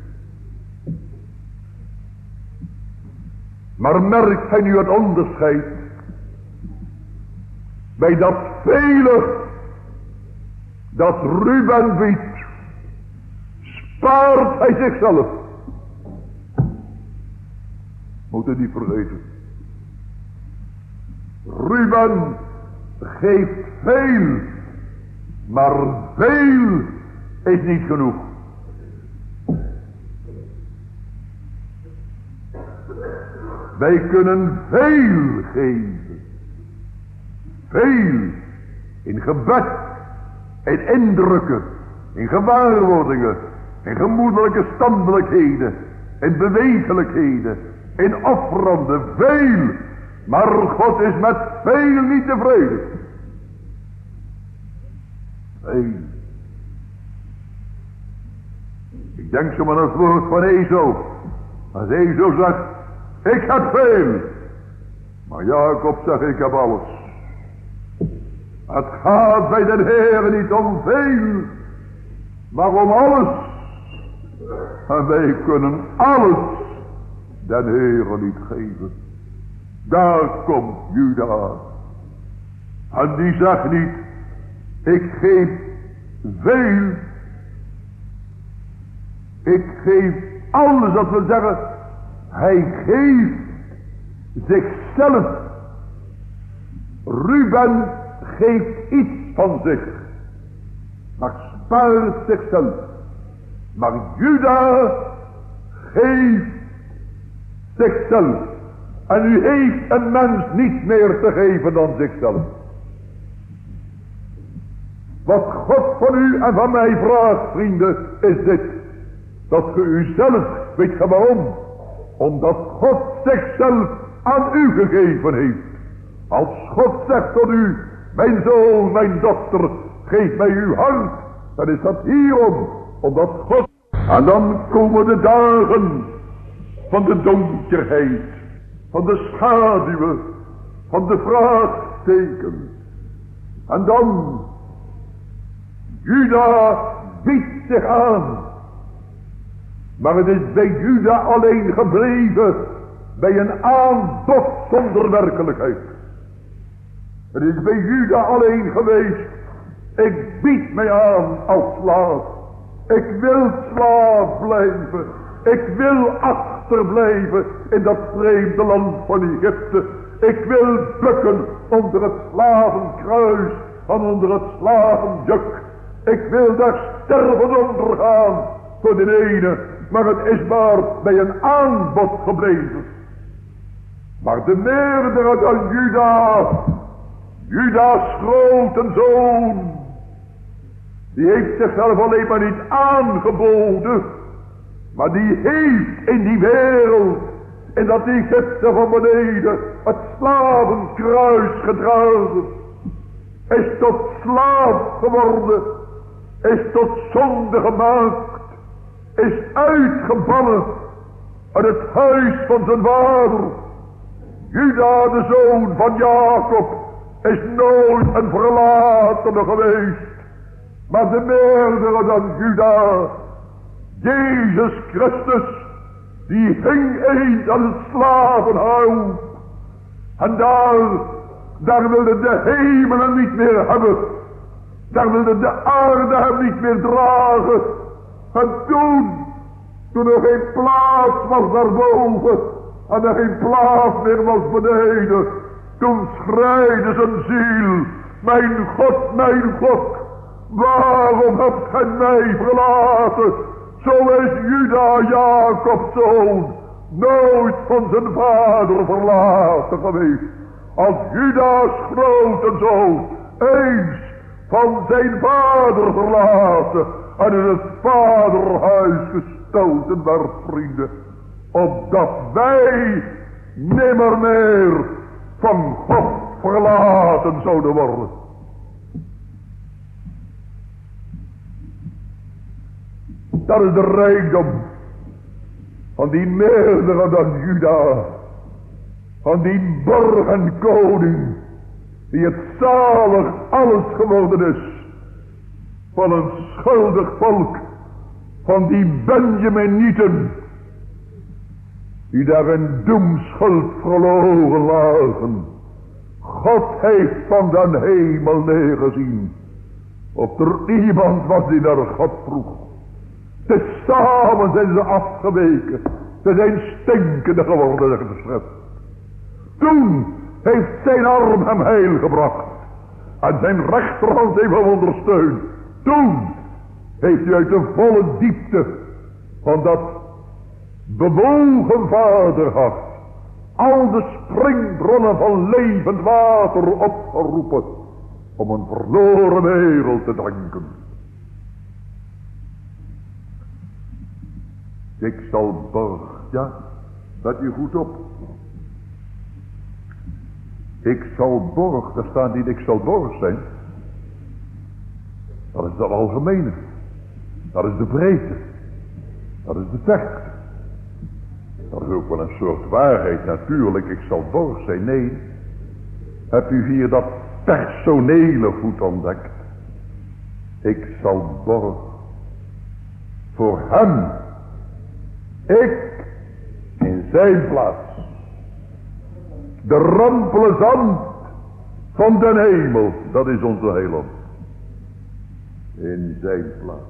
Maar merkt gij nu het onderscheid bij dat vele dat Ruben biedt, spaart hij zichzelf. Moet u niet vergeten. Ruben geeft veel, maar veel is niet genoeg. Wij kunnen veel geven. Veel. In gebed. In indrukken. In gewaarwordingen. In gemoedelijke standelijkheden. In bewegelijkheden. In offeranden. Veel. Maar God is met veel niet tevreden. Veel. Ik denk zo maar aan het woord van Ezo. Als Ezo zegt, ik heb veel. Maar Jacob zegt, ik heb alles. Het gaat bij de Heer niet om veel, maar om alles. En wij kunnen alles den Heer niet geven. Daar komt Juda. En die zegt niet, ik geef veel. Ik geef alles, dat wil zeggen, hij geeft zichzelf. Ruben geeft iets van zich, maar spaart zichzelf. Maar Juda geeft zichzelf. En u heeft een mens niet meer te geven dan zichzelf. Wat God van u en van mij vraagt, vrienden, is dit. Dat ge uzelf, weet je waarom? Omdat God zichzelf aan u gegeven heeft. Als God zegt tot u, mijn zoon, mijn dochter, geef mij uw hart, dan is dat hierom, omdat God... En dan komen de dagen van de donkerheid, van de schaduwen, van de vraagtekens. En dan, Juda biedt zich aan. Maar het is bij Juda alleen gebleven bij een aanbod zonder werkelijkheid. Het is bij Juda alleen geweest, ik bied mij aan als slaaf. Ik wil slaaf blijven. Ik wil achterblijven in dat vreemde land van Egypte. Ik wil bukken onder het slavenkruis en onder het slavenjuk. Ik wil daar sterven ondergaan voor de ene. Maar het is maar bij een aanbod gebleven. Maar de meerdere dan Juda's grote zoon, Die heeft zichzelf alleen maar niet aangeboden. Maar die heeft in die wereld, in dat Egypte van beneden, het slavenkruis gedragen. Is tot slaaf geworden. Is tot zonde gemaakt. Is uitgebannen uit het huis van zijn vader. Juda, de zoon van Jacob, is nooit een verlatene geweest. Maar de meerdere dan Juda, Jezus Christus, die hing eens aan het slavenhuis. En daar wilde de hemelen niet meer hebben. Daar wilde de aarde hem niet meer dragen. En toen er geen plaats was daarboven en er geen plaats meer was beneden, toen schreide zijn ziel: mijn God, waarom hebt gij mij verlaten? Zo is Juda, Jacob's zoon, nooit van zijn vader verlaten geweest. Als Juda's grote zoon eens van zijn vader verlaten en in het vaderhuis gestoten werd, vrienden, opdat wij nimmer meer van God verlaten zouden worden. Dat is de rijkdom van die meerdere dan Juda, van die borgenkoning, die het zalig alles geworden is, van een schuldig volk, van die Benjaminieten, die daar in doemschuld verloren lagen. God heeft van den hemel neergezien, of er iemand was die naar God vroeg. Tezamen zijn ze afgeweken, ze zijn stinkende geworden, zegt de schrift. Toen heeft zijn arm hem heil gebracht en zijn rechterhand heeft hem ondersteund. Toen heeft hij uit de volle diepte van dat bewogen vaderhart al de springbronnen van levend water opgeroepen om een verloren wereld te drinken. Ik zal borg, ja, let u goed op. Ik zal borg, daar staat niet ik zal borg zijn. Dat is het algemene. Dat is de breedte. Dat is de tekst. Dat is ook wel een soort waarheid natuurlijk. Ik zal borg zijn. Nee. Hebt u hier dat personele goed ontdekt? Ik zal borg voor hem. Ik in zijn plaats. De rampele zand van den hemel. Dat is onze heiland. In zijn plaats.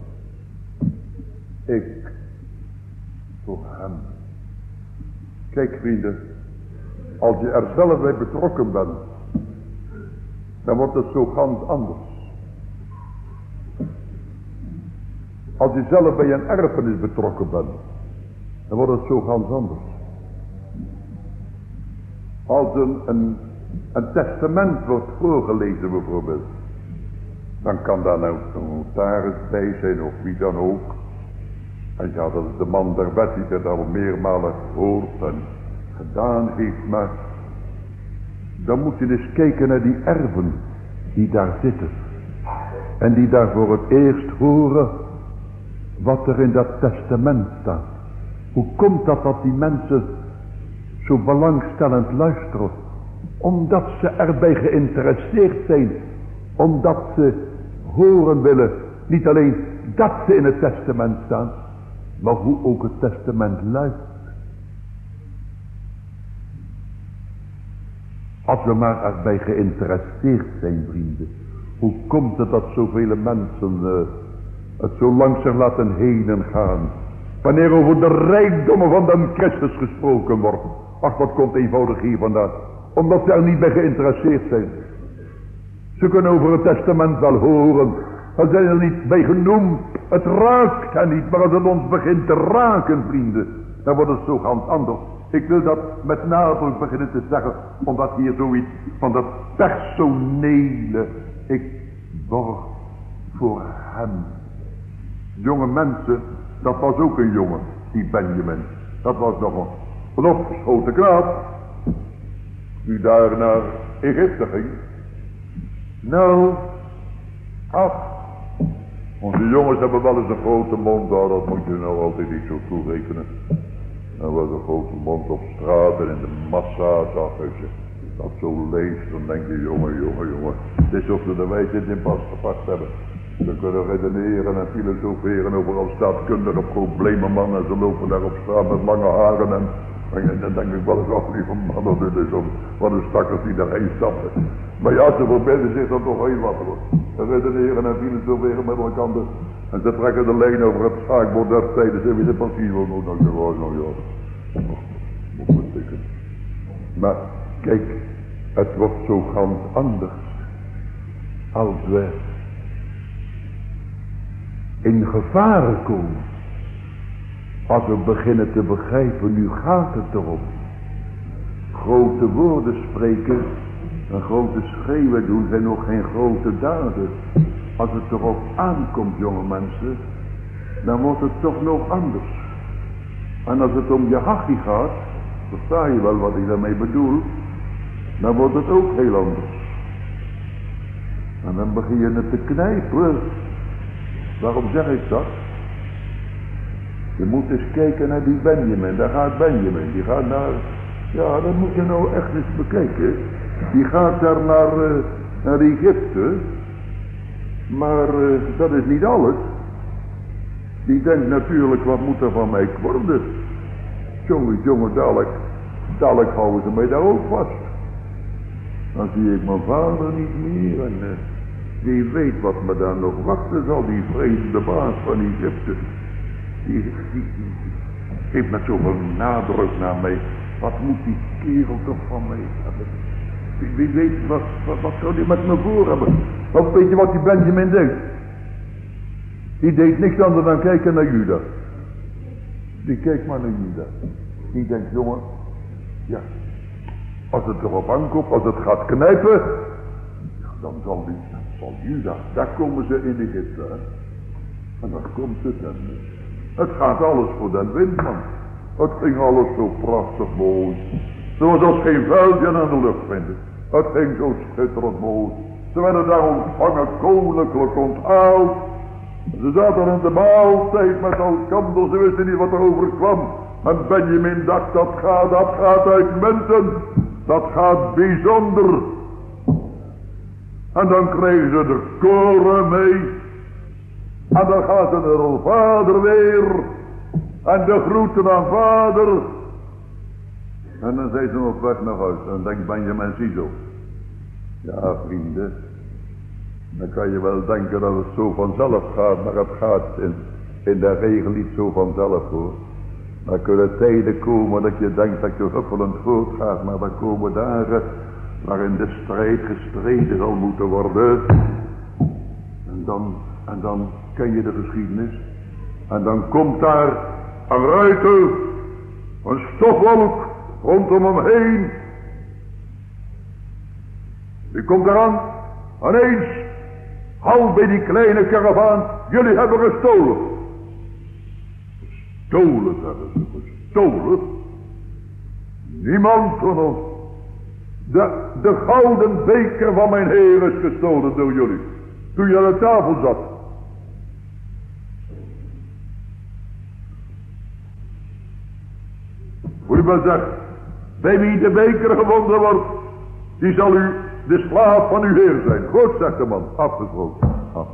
Ik voor hem. Kijk vrienden. Als je er zelf bij betrokken bent. Dan wordt het zo gans anders. Als je zelf bij een erfenis betrokken bent. Dan wordt het zo gans anders. Als een testament wordt voorgelezen bijvoorbeeld. Dan kan daar nou een notaris bij zijn of wie dan ook. En ja, dat is de man der wet die het al meermalen gehoord en gedaan heeft. Maar dan moet je eens kijken naar die erven die daar zitten. En die daar voor het eerst horen wat er in dat testament staat. Hoe komt dat die mensen zo belangstellend luisteren? Omdat ze erbij geïnteresseerd zijn. Omdat ze horen willen. Niet alleen dat ze in het testament staan. Maar hoe ook het testament luidt. Als we maar erbij geïnteresseerd zijn, vrienden. Hoe komt het dat zoveel mensen het zo langzaam laten heen en gaan? Wanneer over de rijkdommen van de Christus gesproken wordt. Ach, wat komt eenvoudig hier vandaan. Omdat ze er niet bij geïnteresseerd zijn. Ze kunnen over het testament wel horen. Ze zijn er niet bij genoemd. Het raakt hen niet. Maar als het ons begint te raken, vrienden. Dan wordt het zo gans anders. Ik wil dat met nadruk beginnen te zeggen. Omdat hier zoiets van dat personele. Ik borg voor hem. Jonge mensen, dat was ook een jongen, die Benjamin. Dat was nog een opgeschoten knaap. Die daar naar Egypte ging. Nou, ach. Onze jongens hebben wel eens een grote mond, daar, dat moet je nou altijd niet zo toerekenen. Er was een grote mond op straat en in de massa zag je dat zo leest. Dan denk je, jongen. Het is of ze de wijsheid in pas gepakt hebben. Ze kunnen redeneren en filosoferen over al staatkundige problemen, man. En ze lopen daar op straat met lange haren en dan denk ik wel eens, oh lieve man, dit is wat een stakkers die daarheen stappen. Maar ja, ze verbinden zich dan toch heel wat hoor. Ze redeneren en filosoferen met elkaar. En ze trekken de lijn over het schaakbord der tijden. Ze weten precies wat moet nou ja. Moet betekenen. Maar kijk, het wordt zo gans anders. Als we in gevaren komen. Als we beginnen te begrijpen, nu gaat het erom. Grote woorden spreken en grote schreeuwen doen zijn nog geen grote daden. Als het erop aankomt, jonge mensen, dan wordt het toch nog anders. En als het om je hachie gaat, versta je wel wat ik daarmee bedoel, dan wordt het ook heel anders. En dan begin je het te knijpen. Waarom zeg ik dat? Je moet eens kijken naar die Benjamin. Daar gaat Benjamin. Die gaat naar... Ja, dat moet je nou echt eens bekijken. Die gaat daar naar Egypte. Maar dat is niet alles. Die denkt natuurlijk, wat moet er van mij worden? Jongen, dadelijk houden ze mij daar ook vast. Dan zie ik mijn vader niet meer. En wie weet wat me daar nog wachten zal. Die vreselijke baas van Egypte. Die geeft met zoveel nadruk naar mij. Wat moet die kerel toch van mij hebben? Wie weet wat zou die met me voor hebben? Want weet je wat die Benjamin deed? Die deed niks anders dan kijken naar Juda. Die keek maar naar Juda. Die denkt, jongen, ja, als het erop aankomt, als het gaat knijpen, ja, dan zal Juda, daar komen ze in Egypte. Hè? En dan komt het en het gaat alles voor den wind, man. Het ging alles zo prachtig mooi. Zoals als geen vuiltje aan de lucht vinden. Het ging zo schitterend mooi. Ze werden daar ontvangen, koninklijk onthaald. Ze zaten in de maaltijd met elkander, ze wisten niet wat er overkwam. En Benjamin dacht, dat gaat uitmuntend. Dat gaat bijzonder. En dan kregen ze de koren mee. En dan gaat ze naar hun vader weer. En de groeten aan vader. En dan zijn ze op weg naar huis. En dan denkt Benjamin, ziezo. Ja, vrienden. Dan kan je wel denken dat het zo vanzelf gaat. Maar het gaat in de regel niet zo vanzelf hoor. Dan kunnen tijden komen dat je denkt dat je huppelend voortgaat. Maar dan komen dagen waarin de strijd gestreden zal moeten worden. En dan ken je de geschiedenis. En dan komt daar een ruiter, een stofwolk rondom hem heen. Die komt eraan. Ineens, hou bij die kleine karavaan, jullie hebben gestolen. Gestolen hebben ze, gestolen. Niemand van ons. De gouden beker van mijn heer is gestolen door jullie. Toen je aan de tafel zat. Hoe je maar zegt, bij wie de beker gevonden wordt, die zal u de slaaf van uw heer zijn. Goed, zegt de man, afgesproken.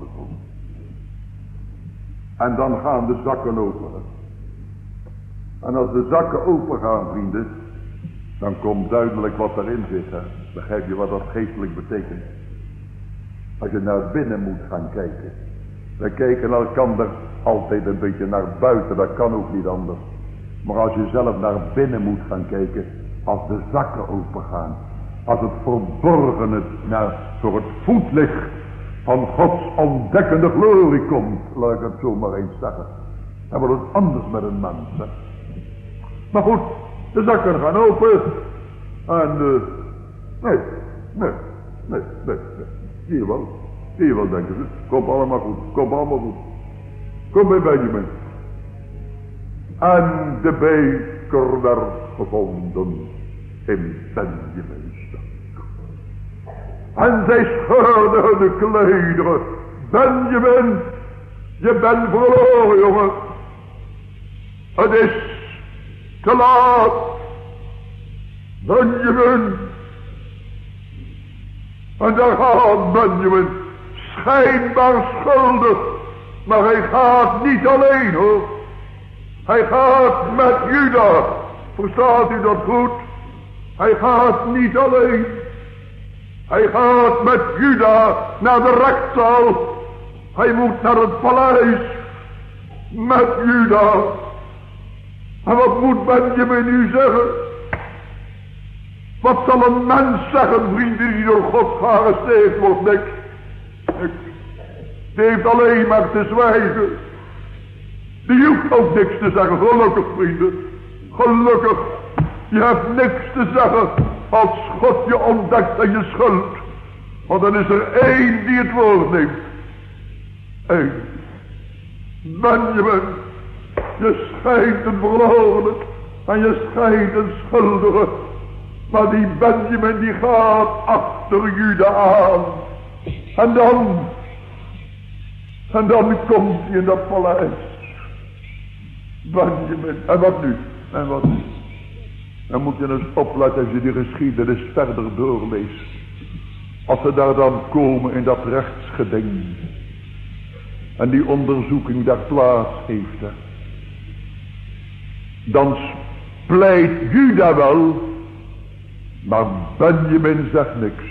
En dan gaan de zakken open. En als de zakken open gaan, vrienden, dan komt duidelijk wat erin zit. Hè? Begrijp je wat dat geestelijk betekent? Als je naar binnen moet gaan kijken. We kijken elkaar altijd een beetje naar buiten, dat kan ook niet anders. Maar als je zelf naar binnen moet gaan kijken, als de zakken open gaan, als het verborgene voor het voetlicht van Gods ontdekkende glorie komt, laat ik het zo maar eens zeggen, dan wordt het anders met een mens. Hè? Maar goed, de zakken gaan open en nee. Zie je wel, Zie je wel, denken ze. Komt allemaal goed. Komt allemaal goed. Kom bij Benjamin. En de beker werd gevonden in Benjamin's zak. En zij scheurden hun klederen. Benjamin, je bent verloren, jongen. Het is te laat. Benjamin. En daar gaat Benjamin. Schijnbaar schuldig. Maar hij gaat niet alleen, hoor. Hij gaat met Juda. Verstaat u dat goed? Hij gaat niet alleen. Hij gaat met Juda naar de rechtszaal. Hij moet naar het paleis. Met Juda. En wat moet Benjamin nu zeggen? Wat zal een mens zeggen, vrienden, die door God gearresteerd wordt? Niks. Die heeft alleen maar te zwijgen. Die hoeft ook niks te zeggen. Gelukkig, vrienden. Gelukkig. Je hebt niks te zeggen als God je ontdekt aan je schuld. Want dan is er één die het woord neemt. Eén. Benjamin. Je schijnt een verlorene. En je schijnt een schuldige. Maar die Benjamin die gaat achter Juda aan. En dan komt hij in dat paleis. Benjamin. En wat nu? En wat nu? Dan moet je eens opletten als je die geschiedenis verder doorleest. Als ze daar dan komen in dat rechtsgeding. En die onderzoeking daar plaats heeft. Hè. Dan pleit Juda wel. Maar Benjamin zegt niks.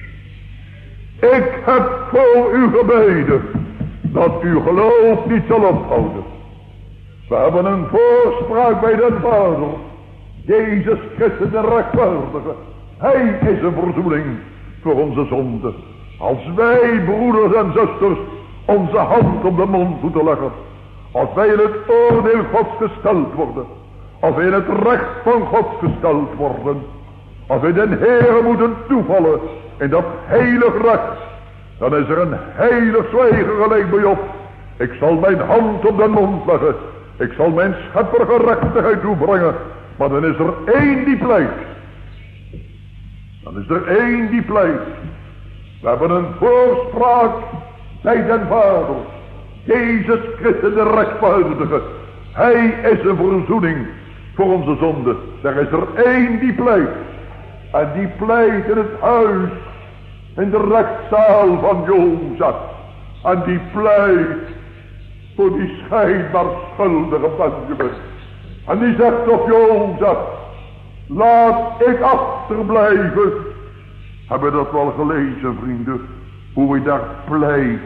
Ik heb voor u gebeden. Dat uw geloof niet zal ophouden. We hebben een voorspraak bij den Vader. Jezus Christus de rechtvaardige. Hij is een verzoening voor onze zonden. Als wij, broeders en zusters, onze hand op de mond moeten leggen. Als wij in het oordeel Gods gesteld worden. Als wij in het recht van God gesteld worden. Als wij den Heere moeten toevallen in dat heilig recht. Dan is er een heilig zwijgen gelijk bij Job. Ik zal mijn hand op de mond leggen. Ik zal mijn schepper gerechtigheid toebrengen. Maar dan is er één die pleit. Dan is er één die pleit. We hebben een voorspraak bij den Vader. Jezus Christus de rechtvaardige. Hij is een verzoening voor onze zonde. Er is er één die pleit. En die pleit in het huis. In de rechtszaal van Jozef. En die pleit voor die schijnbaar schuldige Benjamin. En die zegt op Jozef. Laat ik achterblijven. Hebben we dat wel gelezen, vrienden? Hoe hij daar pleit.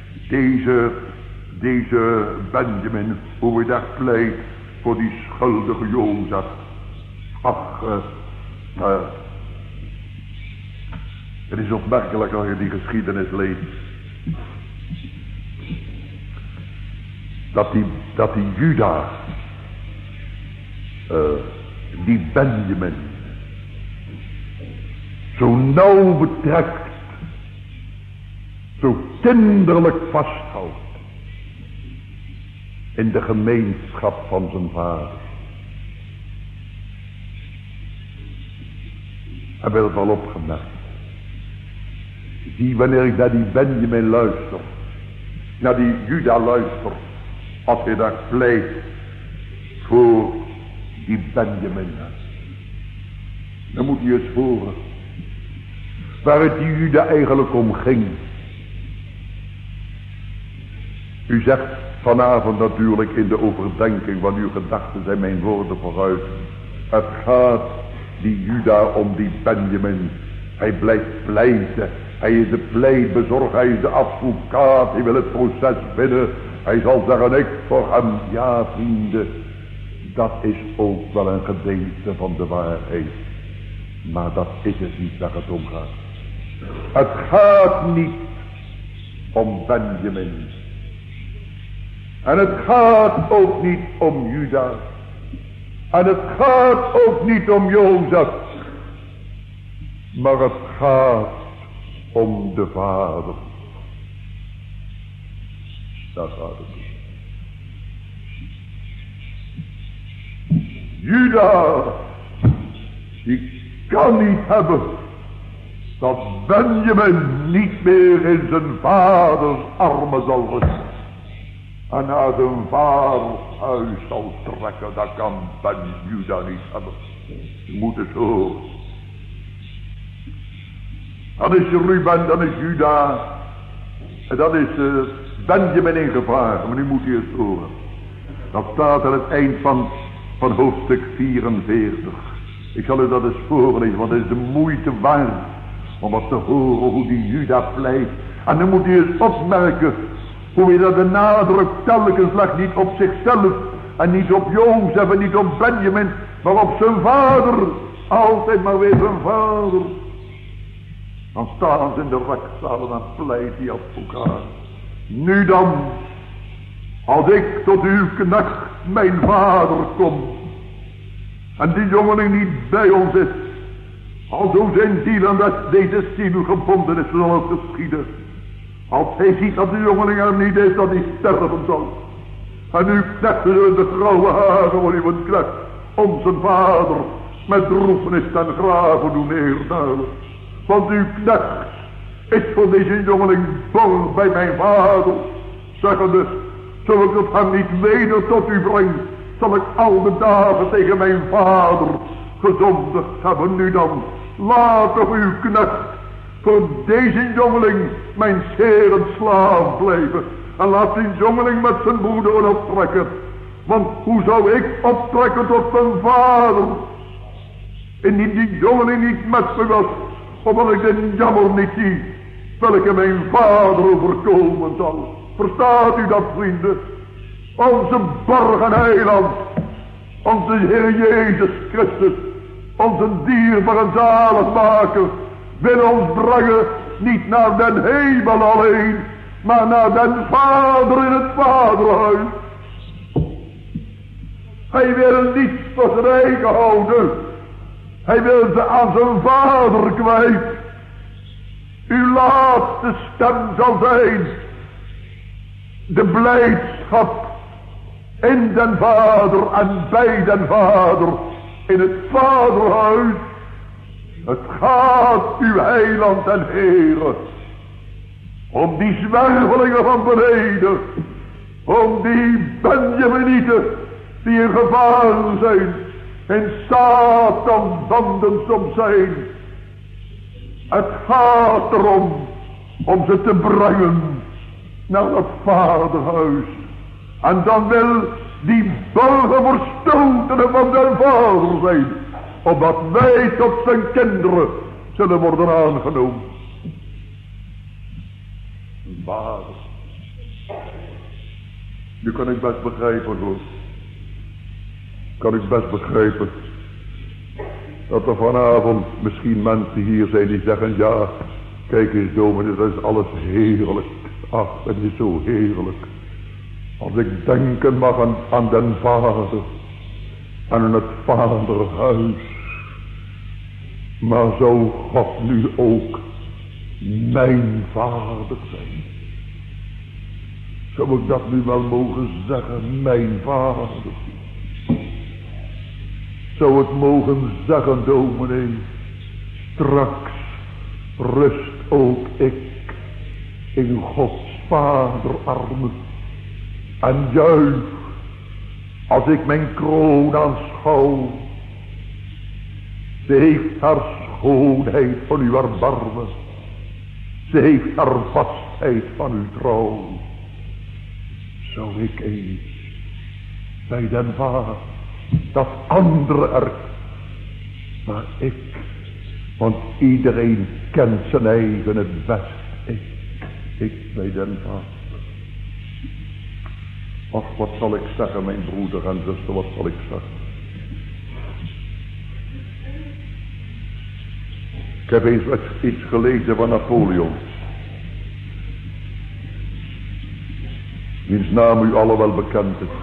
Deze Benjamin. Hoe hij daar pleit voor die schuldige Jozef. Ach, het is opmerkelijk als je die geschiedenis leest. Dat die Juda, die Benjamin, zo nauw betrekt, zo kinderlijk vasthoudt in de gemeenschap van zijn vader. Heb je dat wel opgemerkt? Zie, wanneer ik naar die Benjamin luister, naar die Juda luister, als hij daar pleit voor die Benjamin, dan moet je eens horen waar het die Juda eigenlijk om ging. U zegt vanavond natuurlijk in de overdenking van uw gedachten zijn mijn woorden vooruit. Het gaat die Juda om die Benjamin. Hij blijft pleiten. Hij is de pleitbezorger. Hij is de advocaat. Hij wil het proces winnen. Hij zal zeggen, ik voor hem. Ja, vrienden. Dat is ook wel een gedeelte van de waarheid. Maar dat is het niet waar het om gaat. Het gaat niet om Benjamin. En het gaat ook niet om Juda. En het gaat ook niet om Jozef. Maar het gaat om de Vader. Daar gaat het. Juda, die kan niet hebben dat Benjamin niet meer in zijn vaders armen zal rusten en naar zijn vaders huis zal trekken. Dat kan Juda niet hebben. Je moet het horen. Dan is Ruben, dan is Juda en dan is Benjamin in gevaar. Maar nu moet je het horen. Dat staat aan het eind van hoofdstuk 44. Ik zal u dat eens voorlezen, want het is de moeite waard om wat te horen hoe die Juda pleit. En dan moet u eens opmerken hoe hij dat de nadruk telkens legt, niet op zichzelf en niet op Jozef en niet op Benjamin, maar op zijn vader. Altijd maar weer zijn vader. Dan staan ze in de rechtszaal en dan pleit die advocaat. Nu dan, als ik tot uw knecht, mijn vader, kom, en die jongeling niet bij ons is, alzo zijn ziel aan deze ziel gebonden is, zal het geschieden. Als hij ziet dat de jongeling er niet is, dat hij sterven zal. En uw knecht zullen de grauwe haren van uw knecht, onze vader, met droefenis ten graven doen neerdalen. Want uw knecht is voor deze jongeling bang bij mijn vader, zeggende, zo ik het hem niet weder tot u breng, zal ik al de dagen tegen mijn vader gezondigd hebben. Nu dan, laat toch uw knecht voor deze jongeling mijn heer en slaaf blijven. En laat die jongeling met zijn broeder optrekken. Want hoe zou ik optrekken tot mijn vader? Indien die jongeling niet met me was, omdat ik de jammer niet zie, welke mijn vader overkomen zal. Verstaat u dat, vrienden? Onze borg en heiland, onze Heer Jezus Christus, onze dierbaar en zaligmaker, wil ons brengen niet naar den hemel alleen, maar naar den Vader in het vaderhuis. Hij wil niet voor zijn eigen houden. Hij wil ze aan zijn vader kwijt. Uw laatste stem zal zijn de blijdschap in den vader en bij den vader in het vaderhuis. Het gaat uw heiland en Heere om die zwervelingen van beneden, om die Benjaminieten die in gevaar zijn, in Satan banden soms zijn. Het gaat erom om ze te brengen naar het vaderhuis. En dan wil die burger verstotenen van den vader zijn, opdat wij tot zijn kinderen zullen worden aangenomen. Vader. Nu kan ik best begrijpen, hoor. Kan ik best begrijpen dat er vanavond misschien mensen hier zijn die zeggen, ja, kijk eens dominee, dat is alles heerlijk. Ach, dat is zo heerlijk. Als ik denken mag aan den vader en aan het vaderhuis. Maar zou God nu ook mijn vader zijn? Zou ik dat nu wel mogen zeggen, mijn vader? Zou het mogen zeggen, dominee, straks rust ook ik in Gods vaderarmen en juich als ik mijn kroon aanschouw. Ze heeft haar schoonheid van uw erbarmen, ze heeft haar vastheid van uw trouw. Zou ik eens bij den vader dat andere erf, maar ik, want iedereen kent zijn eigen het best, ik bij den vader. Ach, wat zal ik zeggen, mijn broeder en zuster, wat zal ik zeggen? Ik heb eens iets gelezen van Napoleon, wiens naam u allen wel bekend is.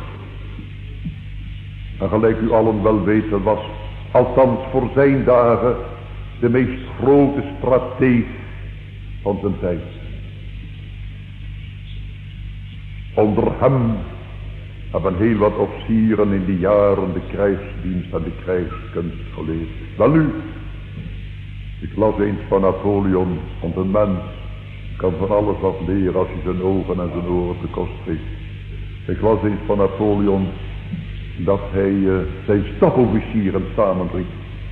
En gelijk u allen wel weten, was althans voor zijn dagen de meest grote strateeg van zijn tijd. Onder hem hebben heel wat officieren in die jaren de krijgsdienst en de krijgskunst geleerd. Wel nu, ik las eens van Napoleon, want een mens kan van alles wat leren als hij zijn ogen en zijn oren te kost geeft. Ik las eens van Napoleon dat hij zijn stafofficieren samenriep.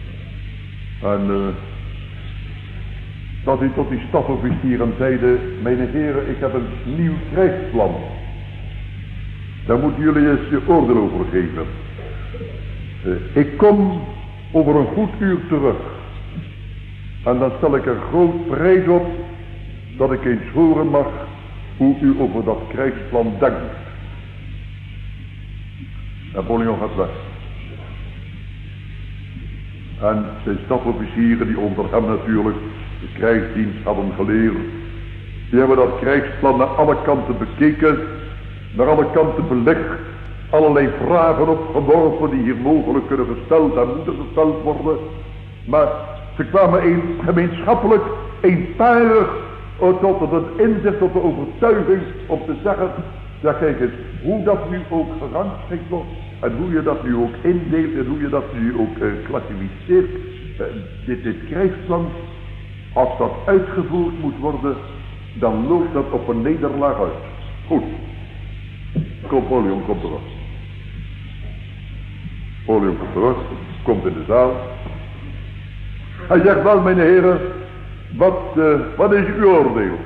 En dat hij tot die stafofficieren zeide: mijn heren, ik heb een nieuw krijgsplan. Daar moeten jullie eens je oordeel over geven. Ik kom over een goed uur terug. En dan stel ik er groot prijs op dat ik eens horen mag hoe u over dat krijgsplan denkt. Napoleon gaat weg. En zijn stafofficieren die onder hem natuurlijk de krijgsdienst hadden geleerd, die hebben dat krijgsplan naar alle kanten bekeken, naar alle kanten belicht, allerlei vragen opgeworpen die hier mogelijk kunnen gesteld en moeten gesteld worden. Maar ze kwamen gemeenschappelijk eenparig tot het inzicht, tot de overtuiging om te zeggen: ja, kijk eens, hoe dat nu ook gerangschikt wordt en hoe je dat nu ook indeelt en hoe je dat nu ook klassificeert, dit krijgsplan, als dat uitgevoerd moet worden, dan loopt dat op een nederlaag uit. Goed. Napoleon komt terug. Napoleon komt terug, komt in de zaal. Hij zegt: wel, mijn heren, wat is uw oordeel?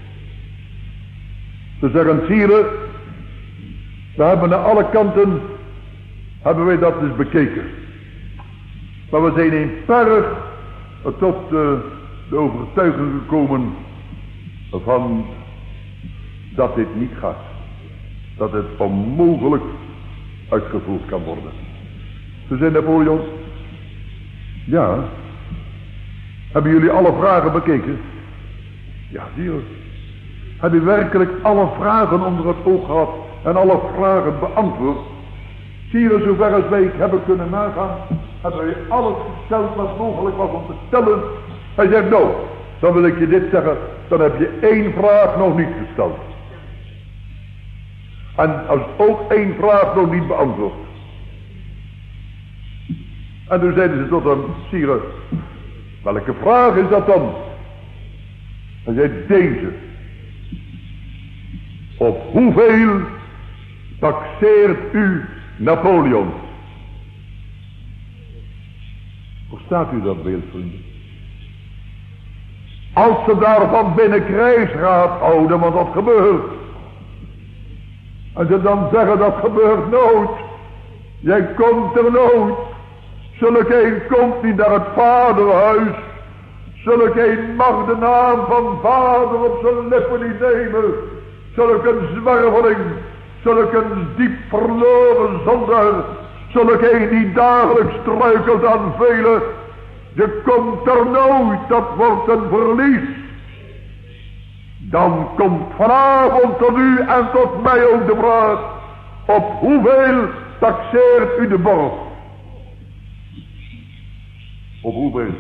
Ze zeggen: sieren, we hebben naar alle kanten, hebben wij dat dus bekeken. Maar we zijn eenparig tot de overtuiging gekomen van dat dit niet gaat. Dat het onmogelijk uitgevoerd kan worden. Ze zei Napoleon: ja, hebben jullie alle vragen bekeken? Ja, zie je. Heb je werkelijk alle vragen onder het oog gehad en alle vragen beantwoord? Zie je, zover als wij hebben kunnen nagaan, hebben wij alles gesteld wat mogelijk was om te stellen. Hij zegt: nou, dan wil ik je dit zeggen, dan heb je één vraag nog niet gesteld. En als ook één vraag nog niet beantwoord. En toen zeiden ze tot hem: sire, welke vraag is dat dan? Hij zei: deze. Op hoeveel taxeert u Napoleon? Verstaat u dat beeld, vrienden? Als ze daarvan binnen krijgsraad houden, want dat gebeurt. En ze dan zeggen: dat gebeurt nooit. Jij komt er nooit. Zulk een komt niet naar het vaderhuis. Zulk een mag de naam van vader op zijn lippen niet nemen. Zulk een zwerveling. Zulk een diep verloren zondaar. Zulk een die dagelijks struikelt aan velen. Je komt er nooit, dat wordt een verlies. Dan komt vanavond tot u en tot mij ook de vraag: op hoeveel taxeert u de borg? Op hoeveel?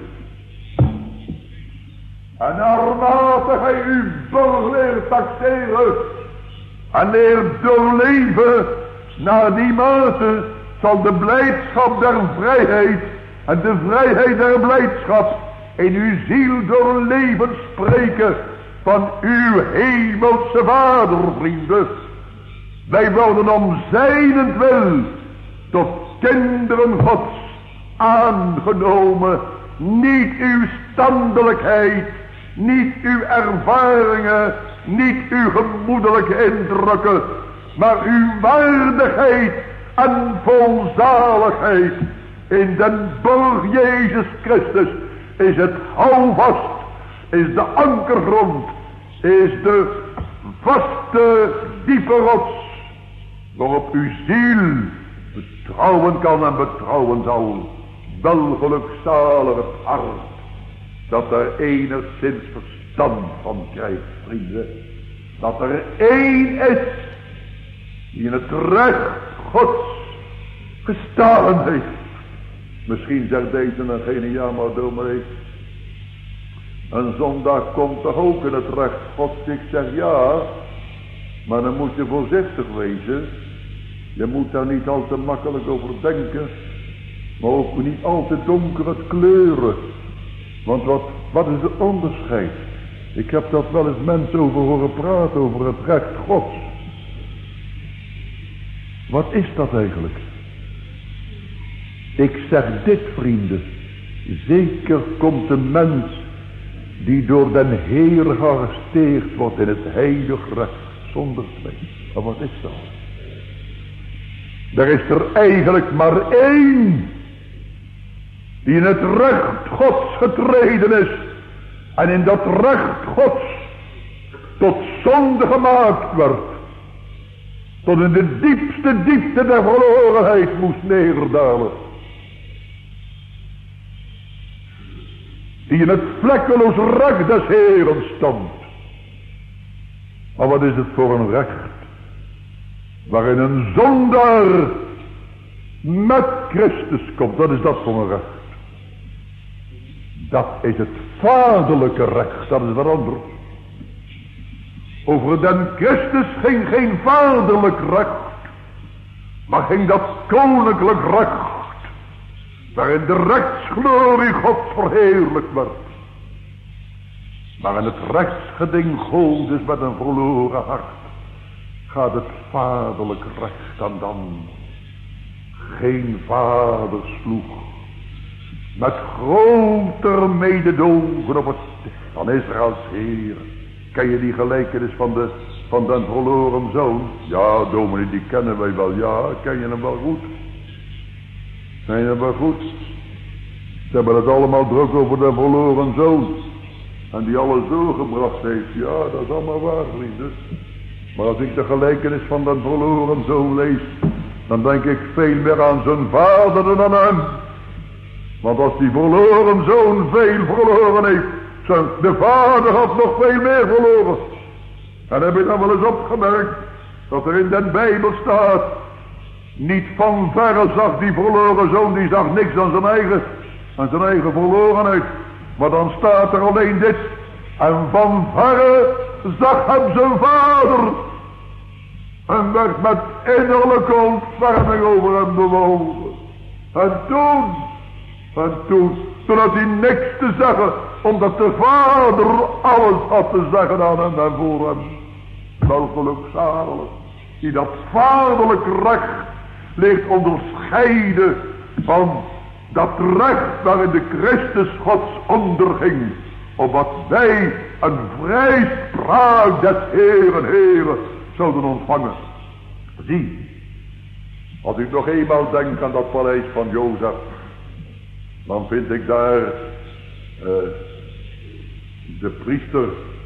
En naarmate gij uw borg leert taxeren en leert doorleven, naar die mate zal de blijdschap der vrijheid en de vrijheid der blijdschap in uw ziel doorleven spreken van uw hemelse Vader, vrienden. Wij worden om zijnentwil tot kinderen Gods aangenomen. Niet uw standelijkheid, niet uw ervaringen, niet uw gemoedelijke indrukken, maar uw waardigheid en volzaligheid in den borg Jezus Christus is het houvast, is de ankergrond, is de vaste diepe rots waarop uw ziel betrouwen kan en betrouwen zal. Wel gelukzalig het hart dat er enigszins verstand van krijgt, vrienden. Dat er één is die in het recht Gods gestaan heeft. Misschien zegt deze en gene: ja, maar dominee, een zondag komt toch ook in het recht Gods? Ik zeg: ja, Maar dan moet je voorzichtig wezen. Je moet daar niet al te makkelijk over denken. Maar ook niet al te donkere kleuren. Want wat is het onderscheid? Ik heb dat wel eens mensen over horen praten, over het recht Gods. Wat is dat eigenlijk? Ik zeg dit, vrienden. Zeker komt de mens die door den Heer gearresteerd wordt in het heilig recht zonder twijfel. Maar wat is dat? Er is er eigenlijk maar één die in het recht Gods getreden is en in dat recht Gods tot zonde gemaakt werd, tot in de diepste diepte der verlorenheid moest neerdalen, die in het vlekkeloos recht des Heeren stond. Maar wat is het voor een recht waarin een zondaar met Christus komt? Wat is dat voor een recht? Dat is het vaderlijke recht, dat is wat anders. Over den Christus ging geen vaderlijk recht, maar ging dat koninklijk recht, waarin de rechtsglorie Gods verheerlijkt werd. Maar in het rechtsgeding Godes met een verloren hart gaat het vaderlijk recht aan dan. Geen vader sloeg met groter mededogen op het van Israëls Heer. Ken je die gelijkenis van den verloren zoon? Ja, dominee, die kennen wij wel. Ja, ken je hem wel goed? Ken je hem wel goed? Ze hebben het allemaal druk over de verloren zoon. En die alle zo gebracht heeft. Ja, dat is allemaal waar, vrienden. Maar als ik de gelijkenis van den verloren zoon lees, dan denk ik veel meer aan zijn vader dan aan hem. Want als die verloren zoon veel verloren heeft, de vader had nog veel meer verloren. En heb je dan wel eens opgemerkt dat er in den Bijbel staat, niet van verre zag die verloren zoon, die zag niks aan zijn eigen verlorenheid. Maar dan staat er alleen dit: en van verre zag hem zijn vader en werd met innerlijke ontferming over hem bewogen. En toen had hij niks te zeggen, omdat de vader alles had te zeggen aan hem en voor hem. Wel gelukzalig, die dat vaderlijk recht leert onderscheiden van dat recht waarin de Christus Gods onderging, opdat wij een vrijspraak des Heeren zouden ontvangen. Zie, als ik nog eenmaal denk aan dat paleis van Jozef, dan vind ik daar de priester.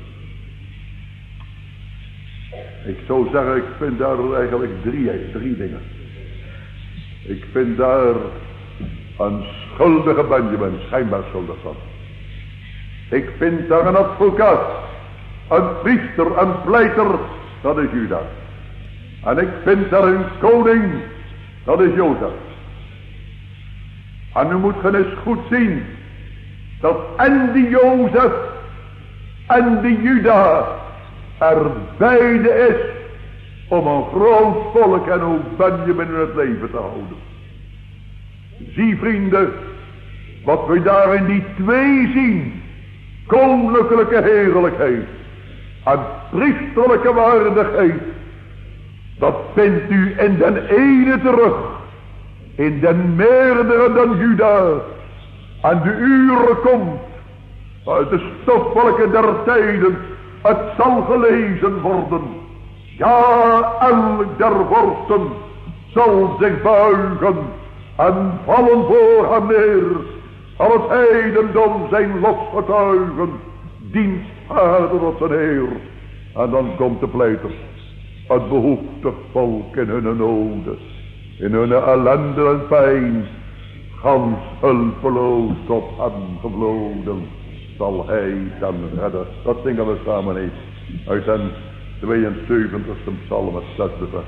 Ik zou zeggen, ik vind daar eigenlijk drie dingen. Ik vind daar een schuldige Benjamin, schijnbaar schuldig van. Ik vind daar een advocaat, een priester, een pleiter, dat is Juda. En ik vind daar een koning, dat is Jozef. En nu moet je eens goed zien, dat en die Jozef en die Juda er beide is om een groot volk en ook Benjamin in het leven te houden. Zie, vrienden, wat we daar in die twee zien: koninklijke heerlijkheid en priesterlijke waardigheid. Dat vindt u in den ene terug, in den meerdere dan Juda. En de uren komt, uit de stofwolken der tijden, het zal gelezen worden. Ja, elk der vorsten zal zich buigen en vallen voor hem neer. Al het heidendom zijn lofgetuigen, dienstvaardig tot zijn Heer. En dan komt de pleiter, het behoeftig volk in hun noden, in hun ellende en pijn, gans hulpeloos tot hem gevloden, zal hij dan redden. Dat zingen we samen eens uit den 72e psalm, het 6e vers.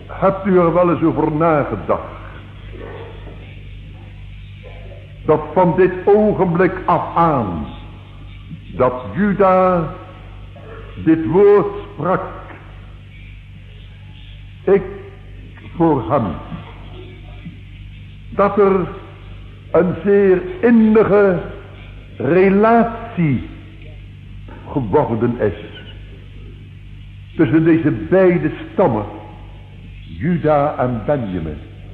Hebt u er wel eens over nagedacht? Dat van dit ogenblik af aan, dat Juda dit woord sprak, ik voor hem, dat er een zeer innige relatie geworden is tussen deze beide stammen, Juda en Benjamin.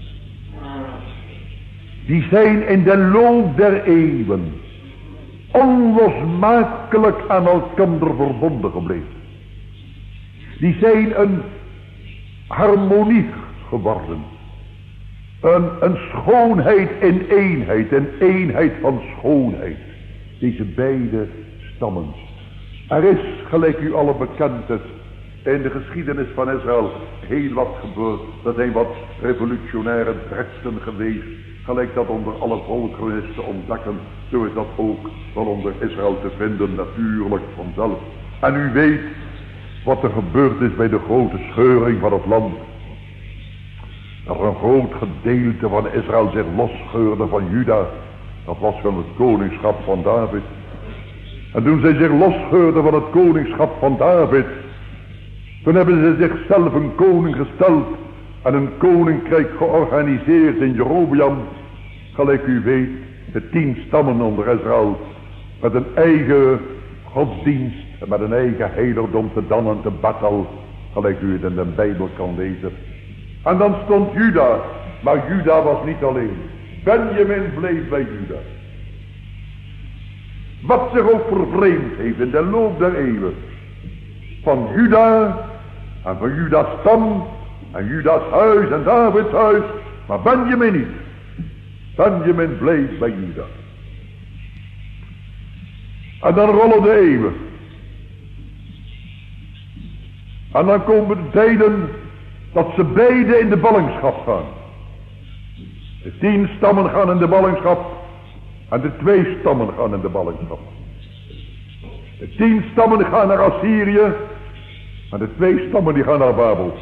Die zijn in de loop der eeuwen onlosmakelijk aan elkander verbonden gebleven. Die zijn een harmonie geworden. Een schoonheid in eenheid, een eenheid van schoonheid. Deze beide stammen. Er is, gelijk u allen bekend is, in de geschiedenis van Israël heel wat gebeurd. Er zijn wat revolutionaire dressen geweest. Gelijk dat onder alle volkeren is te ontdekken. Zo is dat ook wel onder Israël te vinden, natuurlijk vanzelf. En u weet wat er gebeurd is bij de grote scheuring van het land. Dat er een groot gedeelte van Israël zich losscheurde van Juda. Dat was van het koningschap van David. En toen zij zich losscheurden van het koningschap van David, toen hebben ze zichzelf een koning gesteld en een koninkrijk georganiseerd in Jerobeam. Gelijk u weet, de 10 stammen onder Israël, met een eigen godsdienst en met een eigen heiligdom te Dan en te Bethel, gelijk u het in de Bijbel kan lezen. En dan stond Juda, maar Juda was niet alleen. Benjamin bleef bij Juda. Wat zich ook vervreemd heeft in de loop der eeuwen. Van Juda en van Juda's stam en Juda's huis en Davids huis, maar Benjamin niet. Benjamin bleef bij Juda. En dan rollen de eeuwen. En dan komen de tijden dat ze beide in de ballingschap gaan. De 10 stammen gaan in de ballingschap en de 2 stammen gaan in de ballingschap. De 10 stammen gaan naar Assyrië en de 2 stammen die gaan naar Babel.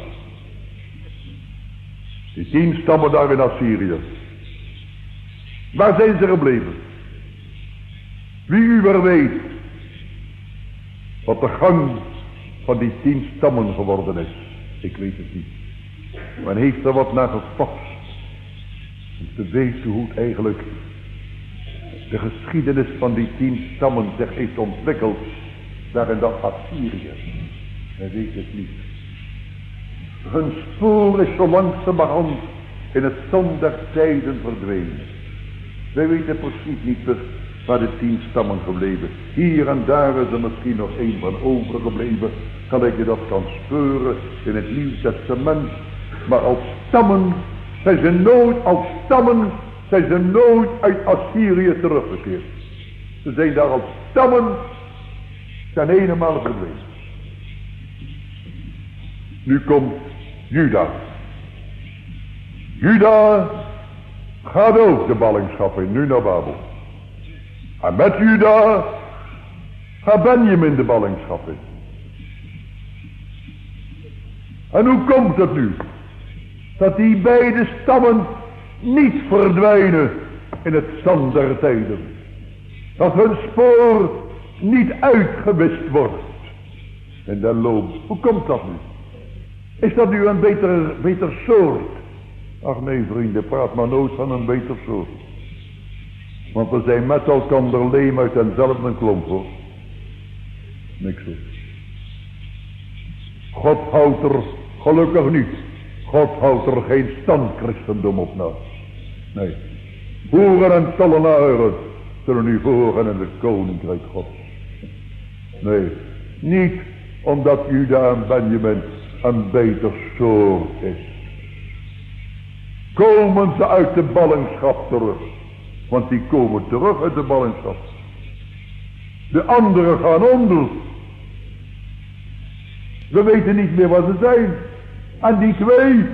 Die 10 stammen daar in Assyrië. Waar zijn ze gebleven? Wie u weer weet wat de gang van die 10 stammen geworden is. Ik weet het niet. Men heeft er wat naar gepast. Om te weten hoe het eigenlijk de geschiedenis van die 10 stammen zich heeft ontwikkeld. Daar in dat Assyrië. Men weet het niet. Hun spoor is zo langzamerhand in het zand der tijden verdwenen. Wij weten precies niet waar de 10 stammen gebleven. Hier en daar is er misschien nog 1 van overgebleven. Gelijk je dat kan speuren in het Nieuw Testament. Maar als stammen zijn ze nooit uit Assyrië teruggekeerd. Ze zijn daar als stammen ten eenmaal verdwenen. Nu komt Juda. Juda gaat ook de ballingschap in, nu naar Babel. En met Juda gaat Benjamin de ballingschap in. En hoe komt het nu dat die beide stammen niet verdwijnen in het zand der tijden? Dat hun spoor niet uitgewist wordt in de loop. Hoe komt dat nu? Is dat nu een beter soort? Ach nee vrienden, praat maar nooit van een beter soort. Want we zijn met elkaar leem uit eenzelfde klomp hoor. Niks hoor. God houdt er gelukkig niet. God houdt er geen standchristendom op na. Nee. Hoeren en tollenaren zullen nu volgen in het koninkrijk Gods. Nee. Niet omdat Juda en Benjamin een beter soort is. Komen ze uit de ballingschap terug. Want die komen terug uit de ballingschap. De anderen gaan onder. We weten niet meer wat ze zijn. En die 2,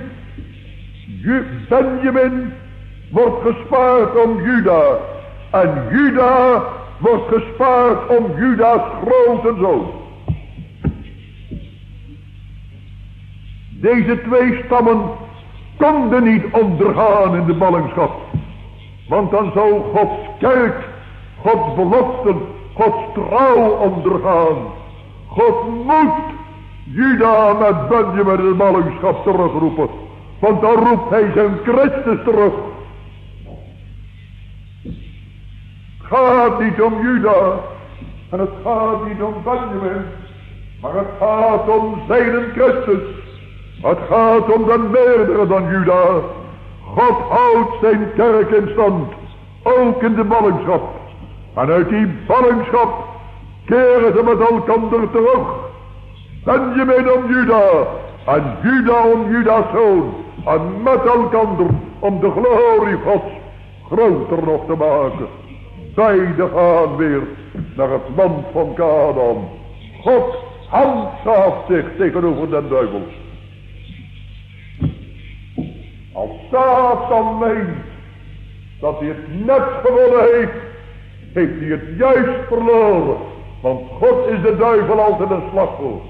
Benjamin wordt gespaard om Juda. En Juda wordt gespaard om Juda's grote zoon. Deze twee stammen konden niet ondergaan in de ballingschap. Want dan zou Gods kerk, Gods beloften, Gods trouw ondergaan. God moet Juda met Benjamin in de ballingschap terugroepen. Want dan roept hij zijn Christus terug. Het gaat niet om Juda. En het gaat niet om Benjamin. Maar het gaat om zijn Christus. Het gaat om de meerdere dan Juda. God houdt zijn kerk in stand. Ook in de ballingschap. En uit die ballingschap keren ze met elkander terug. Benjamin om Juda. En Juda om Juda's zoon. En met elkander om de glorie Gods groter nog te maken. Beide gaan weer naar het land van Canaan. God handhaaft zich tegenover den duivel. Als Satan meent dat hij het net gewonnen heeft, heeft hij het juist verloren. Want God is de duivel altijd een slachtoffer.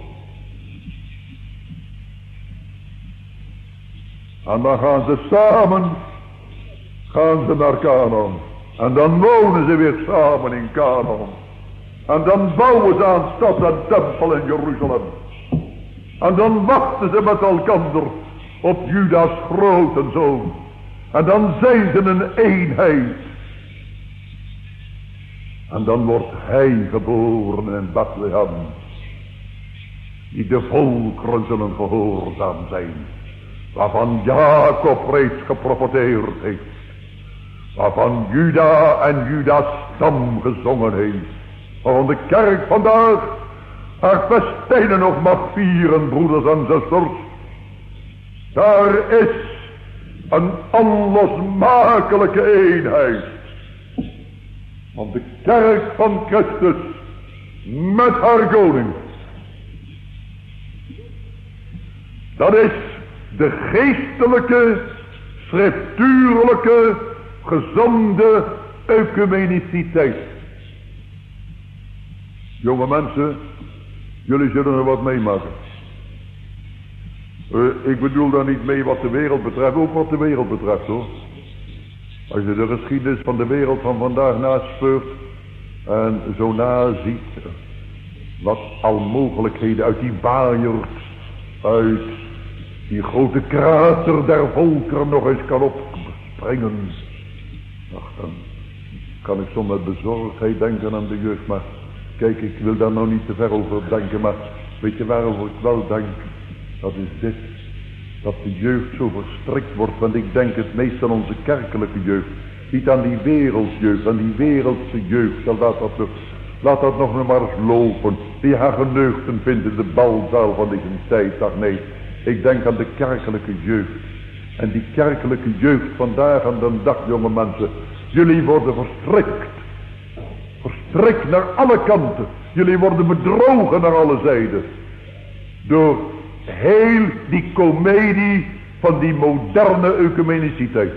En dan gaan ze samen, naar Canaan. En dan wonen ze weer samen in Canaan. En dan bouwen ze aan stad en tempel in Jeruzalem. En dan wachten ze met elkander op Juda's grote zoon. En dan zijn ze een eenheid. En dan wordt hij geboren in Bethlehem. Die de volkeren zullen gehoorzaam zijn. Waarvan Jacob reeds geprofeteerd heeft. Waarvan Juda en Juda's stam gezongen heeft. Waarom de kerk vandaag haar festijnen nog mag vieren, broeders en zusters. Daar is een onlosmakelijke eenheid. Want de kerk van Christus met haar koning. Dat is de geestelijke, schriftuurlijke, gezonde ecumeniciteit. Jonge mensen, jullie zullen er wat meemaken. Ik bedoel daar niet mee wat de wereld betreft, ook wat de wereld betreft hoor. Als je de geschiedenis van de wereld van vandaag naspeurt en zo naziet wat al mogelijkheden uit die waaier, uit die grote krater der volkeren nog eens kan opspringen. Ach, dan kan ik zo met bezorgdheid denken aan de jeugd, maar kijk, ik wil daar nou niet te ver over denken, maar weet je waarover ik wel denk? Dat is dit, dat de jeugd zo verstrikt wordt, want ik denk het meest aan onze kerkelijke jeugd. Niet aan die wereldjeugd, aan die wereldse jeugd. Laat dat nog maar eens lopen. Die haar geneugten vinden de balzaal van deze tijd. Ach nee, ik denk aan de kerkelijke jeugd. En die kerkelijke jeugd vandaag aan de dag, jonge mensen. Jullie worden verstrikt. Verstrikt naar alle kanten. Jullie worden bedrogen naar alle zijden. Door heel die komedie van die moderne ecumeniciteit.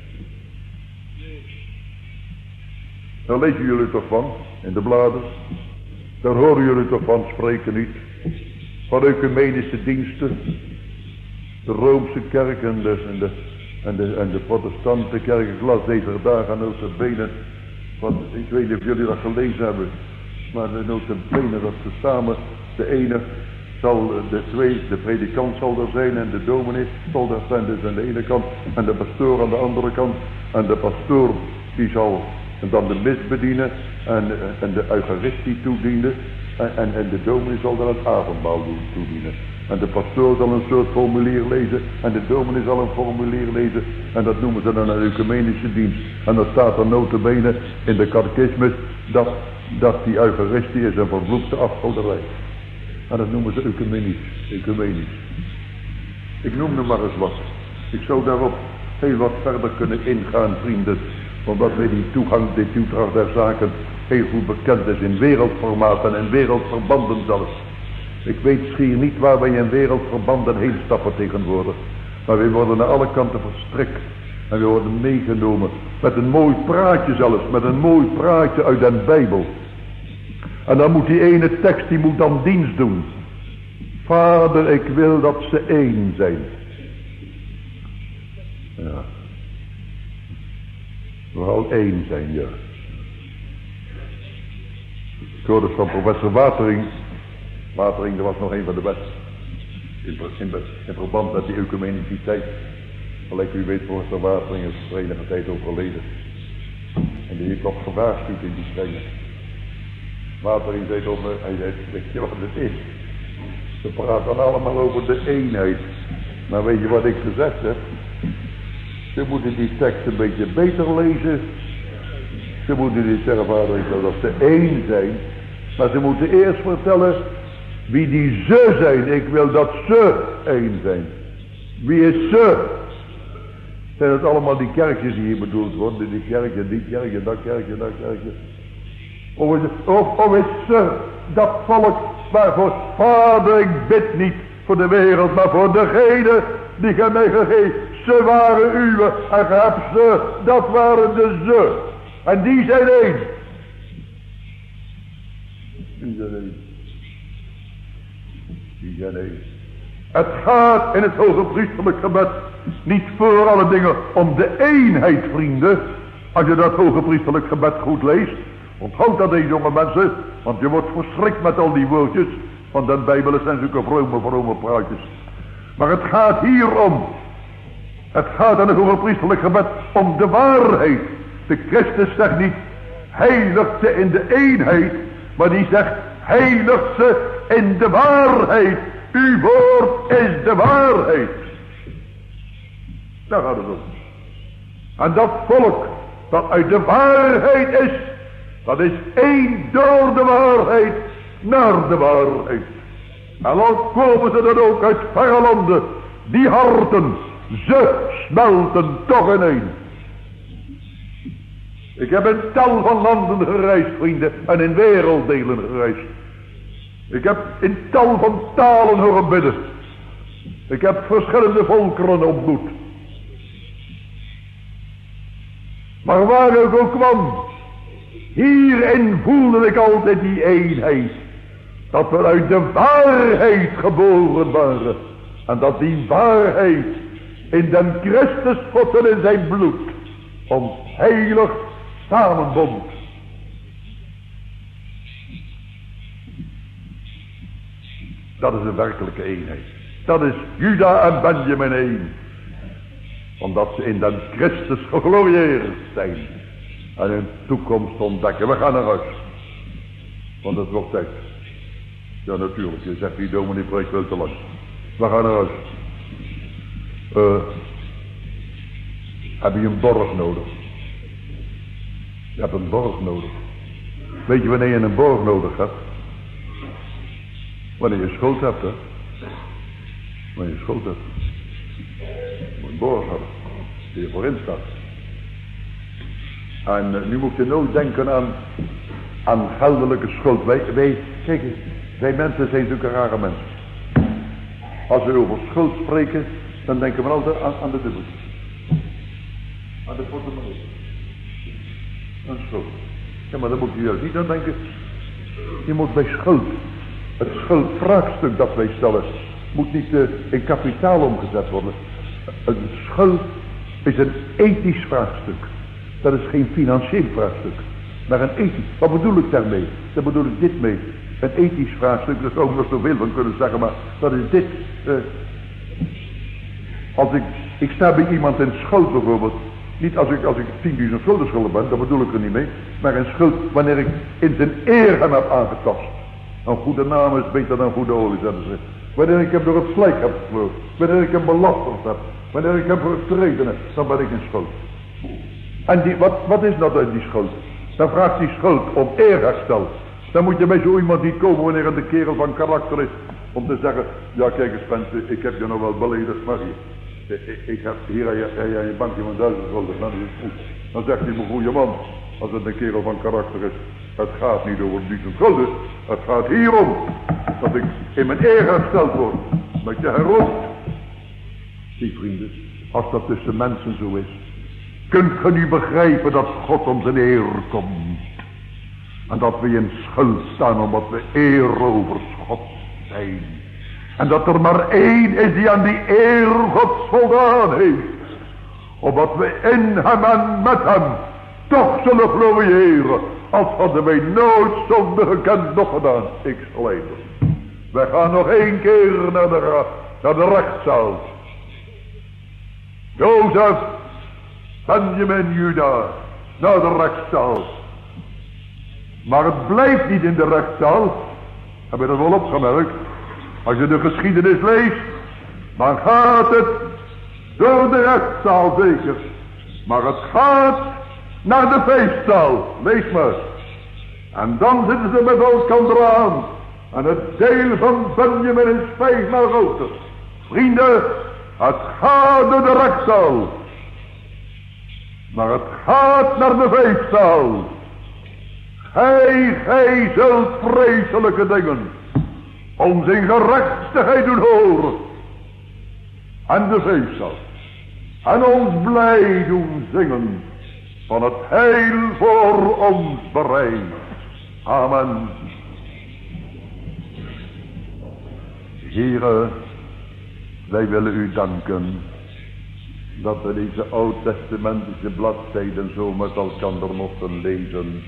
Daar lezen jullie toch van, in de bladen. Daar horen jullie toch van, spreken niet. Van ecumenische diensten. De Roomse kerk en de protestante kerk. Ik las deze dagen notabene. Want ik weet niet of jullie dat gelezen hebben. Maar notabene dat ze samen, de ene zal de predikant zal er zijn en de dominee zal er zijn, dus aan de ene kant en de pastoor aan de andere kant. En de pastoor die zal dan de mis bedienen en de eucharistie toedienen en de dominee zal dan het avondmaal toedienen. En de pastoor zal een soort formulier lezen en de dominee zal een formulier lezen en dat noemen ze dan een ecumenische dienst. En dan staat er nota bene in de catechismus dat die eucharistie is een vervloekte afgoderij. En dat noemen ze ecumenisch. Ik noem er maar eens wat. Ik zou daarop heel wat verder kunnen ingaan, vrienden. Omdat wij die toedracht der zaken heel goed bekend is in wereldformaat en in wereldverbanden zelfs. Ik weet schier niet waar wij in wereldverbanden heen stappen tegenwoordig. Maar wij worden naar alle kanten verstrikt. En we worden meegenomen met een mooi praatje zelfs. Met een mooi praatje uit de Bijbel. En dan moet die ene tekst, die moet dan dienst doen. Vader, ik wil dat ze één zijn. Ja. Vooral één zijn, ja. Ik hoorde van professor Watering. Watering, dat was nog een van de beste. In verband met die ecumeniciteit. Gelijk u weet, professor Watering is voor enige tijd overleden. En die heeft nog gewaarschuwd in die strengen. Watering zei tot me, hij zei, weet je wat het is? Ze praten allemaal over de eenheid. Maar weet je wat ik gezegd heb? Ze moeten die tekst een beetje beter lezen. Ze moeten niet zeggen, vader, dat ze één zijn. Maar ze moeten eerst vertellen wie die ze zijn. Ik wil dat ze één zijn. Wie is ze? Zijn het allemaal die kerkjes die hier bedoeld worden? Die kerkje, die kerkje, dat kerkje, dat kerkje. Of is ze dat volk waarvoor, vader, ik bid niet voor de wereld, maar voor degene die gij mij gegeven. Ze waren uwe en gij hebt ze, dat waren de ze. En die zijn één. Die zijn één. Die zijn één. Het gaat in het hoge priesterlijk gebed niet voor alle dingen om de eenheid, vrienden. Als je dat hoge priesterlijk gebed goed leest. Onthoud dat eens, jonge mensen. Want je wordt verschrikt met al die woordjes. Want de Bijbel zijn zulke vrome praatjes. Maar het gaat hier om. Het gaat in het hoge priesterlijk gebed om de waarheid. De Christus zegt niet, heiligt ze in de eenheid. Maar die zegt, heiligt ze in de waarheid. Uw woord is de waarheid. Daar gaat het om. En dat volk dat uit de waarheid is, dat is één door de waarheid naar de waarheid. En dan komen ze dan ook uit verre landen. Die harten, ze smelten toch in één. Ik heb in tal van landen gereisd, vrienden, en in werelddelen gereisd. Ik heb in tal van talen horen bidden. Ik heb verschillende volkeren ontmoet. Maar waar ik ook kwam, hierin voelde ik altijd die eenheid. Dat we uit de waarheid geboren waren. En dat die waarheid in den Christus voeten in zijn bloed ons heilig samenbond. Dat is een werkelijke eenheid. Dat is Juda en Benjamin één. Omdat ze in den Christus geglorieerd zijn. En hun toekomst ontdekken. We gaan naar huis. Want het wordt tijd. Ja, natuurlijk. Je zegt die dominee preekt wel te lang. We gaan naar huis. Heb je een borg nodig? Je hebt een borg nodig. Weet je wanneer je een borg nodig hebt? Wanneer je schuld hebt, hè? Wanneer je schuld hebt. Je moet een borg hebben. Die je voorin staat. En nu moet je nooit denken aan geldelijke schuld. Kijk eens, wij mensen zijn zulke rare mensen. Als we over schuld spreken, dan denken we altijd aan de dubbel. Aan de portemonnee. Aan schuld. Ja, maar dan moet je juist niet aan denken. Je moet bij schuld. Het schuldvraagstuk dat wij stellen, moet niet in kapitaal omgezet worden. Een schuld is een ethisch vraagstuk. Dat is geen financieel vraagstuk. Maar een ethisch. Wat bedoel ik daarmee? Daar bedoel ik dit mee. Een ethisch vraagstuk, daar zou ik nog zoveel van kunnen zeggen, maar dat is dit. Als ik sta bij iemand in schuld bijvoorbeeld. Niet als ik 10.000 schuldenschulden ben, dat bedoel ik er niet mee. Maar een schuld wanneer ik in zijn eer hem heb aangetast. Een goede naam is beter dan goede olie, zeggen ze. Wanneer ik hem door het slijk heb gevlogen. Wanneer ik hem belasterd heb. Wanneer ik hem vertreden heb, dan ben ik in schuld. En wat is dat uit die schuld? Dan vraagt die schuld om eerherstel. Dan moet je bij zo iemand niet komen wanneer het de kerel van karakter is. Om te zeggen, ja kijk eens Spencer, ik heb je nog wel beledigd, maar ik heb hier aan je bankje van 1000 gulden. Dan is het goed. Dan zegt hij, mijn goede man, als het een kerel van karakter is. Het gaat niet over 1000 gulden. Het gaat hierom. Dat ik in mijn eer hersteld word. Dat je herroept. Zie vrienden, als dat tussen mensen zo is. Kunt ge nu begrijpen dat God om zijn eer komt. En dat we in schuld staan omdat we eerovers God zijn. En dat er maar één is die aan die eer Gods voldaan heeft. Opdat we in hem en met hem toch zullen gloriëren. Als hadden wij nooit zonde gekend nog gedaan. Ik zal even. We gaan nog 1 keer naar de rechtszaal. Jozef, Benjamin, Juda, naar de rechtszaal. Maar het blijft niet in de rechtszaal. Heb je dat wel opgemerkt? Als je de geschiedenis leest, dan gaat het door de rechtszaal zeker. Maar het gaat naar de feestzaal. Lees maar. En dan zitten ze met elkaar aan. En het deel van Benjamin is 5 maal groter. Vrienden, het gaat door de rechtszaal. Maar het gaat naar de feestzaal. Gij zult vreselijke dingen ons in gerechtigheid doen horen. En de feestzaal. En ons blij doen zingen van het heil voor ons bereid. Amen. Here, wij willen u danken dat we deze oud-testamentische bladzijden zo met elkaar mochten lezen.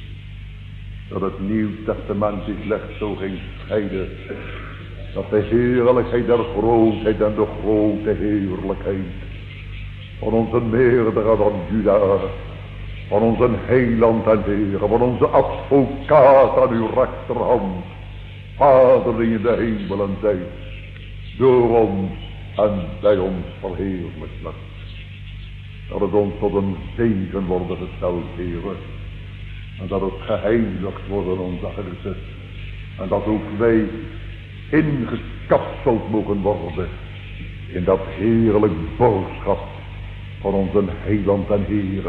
Dat het nieuw-testamentisch licht zo ging scheiden. Dat de heerlijkheid der grootheid en de grote heerlijkheid van onze meerdere van Juda, van onze heiland en Heer, van onze advocaat aan uw rechterhand, Vader die in de hemelen zijt, door ons en bij ons verheerlijkt wordt. Dat het ons tot een zegen worden gesteld, Heer. En dat het geheiligd worden onze harten. En dat ook wij ingekapseld mogen worden in dat heerlijk boodschap van onze heiland en Heere.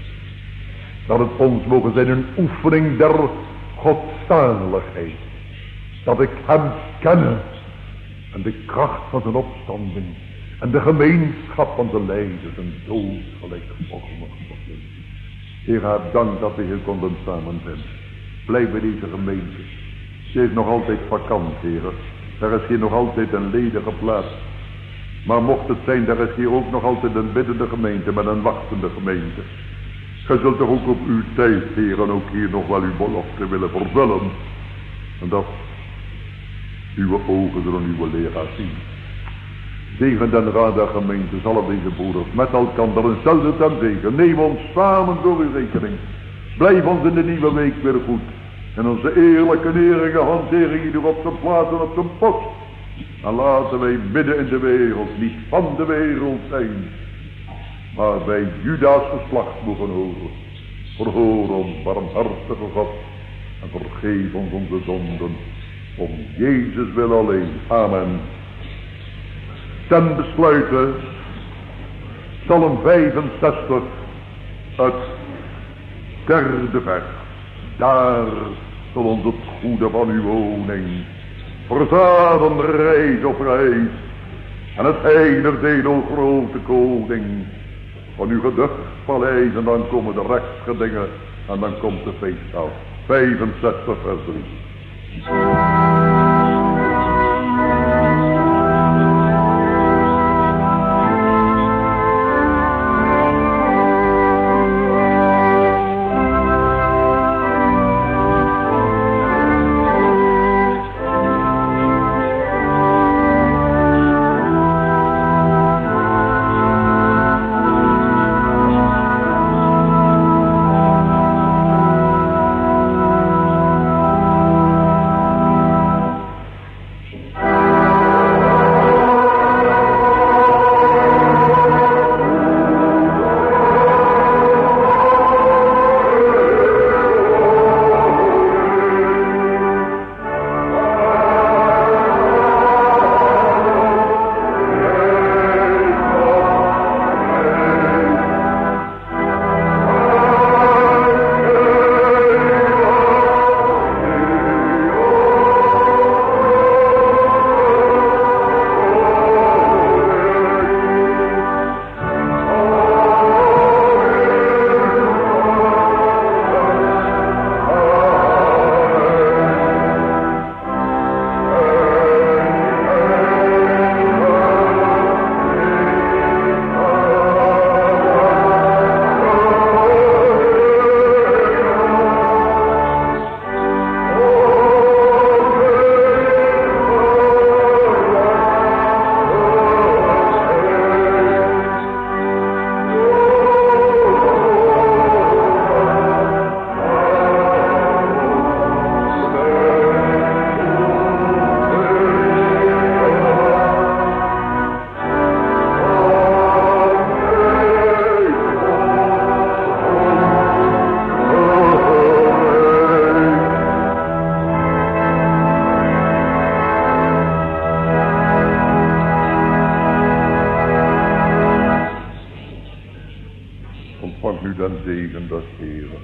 Dat het ons mogen zijn een oefening der godzaligheid. Dat ik hem kenne en de kracht van zijn opstanding en de gemeenschap van de lijders en dood gelijk volgen. Heer, heb dank dat we hier konden samen zijn. Blijf bij deze gemeente. Ze is nog altijd vakant, Heer. Er is hier nog altijd een ledige plaats. Maar mocht het zijn, er is hier ook nog altijd een biddende gemeente met een wachtende gemeente. Gij zult toch ook op uw tijd, Heer, en ook hier nog wel uw belofte willen vervullen. En dat uw ogen zullen uw leraar zien. Zegen den raad der gemeente, alle deze broeders, met elkaar en stel het ten zegen. Neem ons samen door uw rekening. Blijf ons in de nieuwe week weer goed. En onze eerlijke nerige hantering ieder op zijn plaats en op zijn post. En laten wij midden in de wereld niet van de wereld zijn, maar bij Juda's geslacht mogen horen. Verhoor ons, barmhartige God, en vergeef ons onze zonden. Om Jezus wil alleen. Amen. Ten besluite Psalm 65, het 3e vers. Daar zal ons het goede van uw woning verzaden reis op reis. En het heilig deel, o grote koning, van uw geducht paleis. En dan komen de rechtsgedingen en dan komt de feestzaal. 65 vers 3. den zegen des Heeren.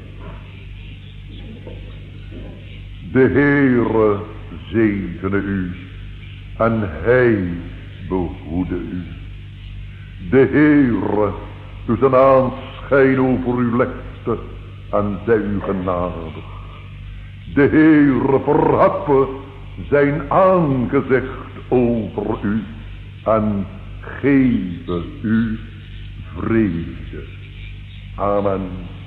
De Heere zegene u en hij behoede u. De Heere doet zijn aanschijn over u lichten en zij u genadig. De Heere verheffen zijn aangezicht over u en geven u vrede. Amen.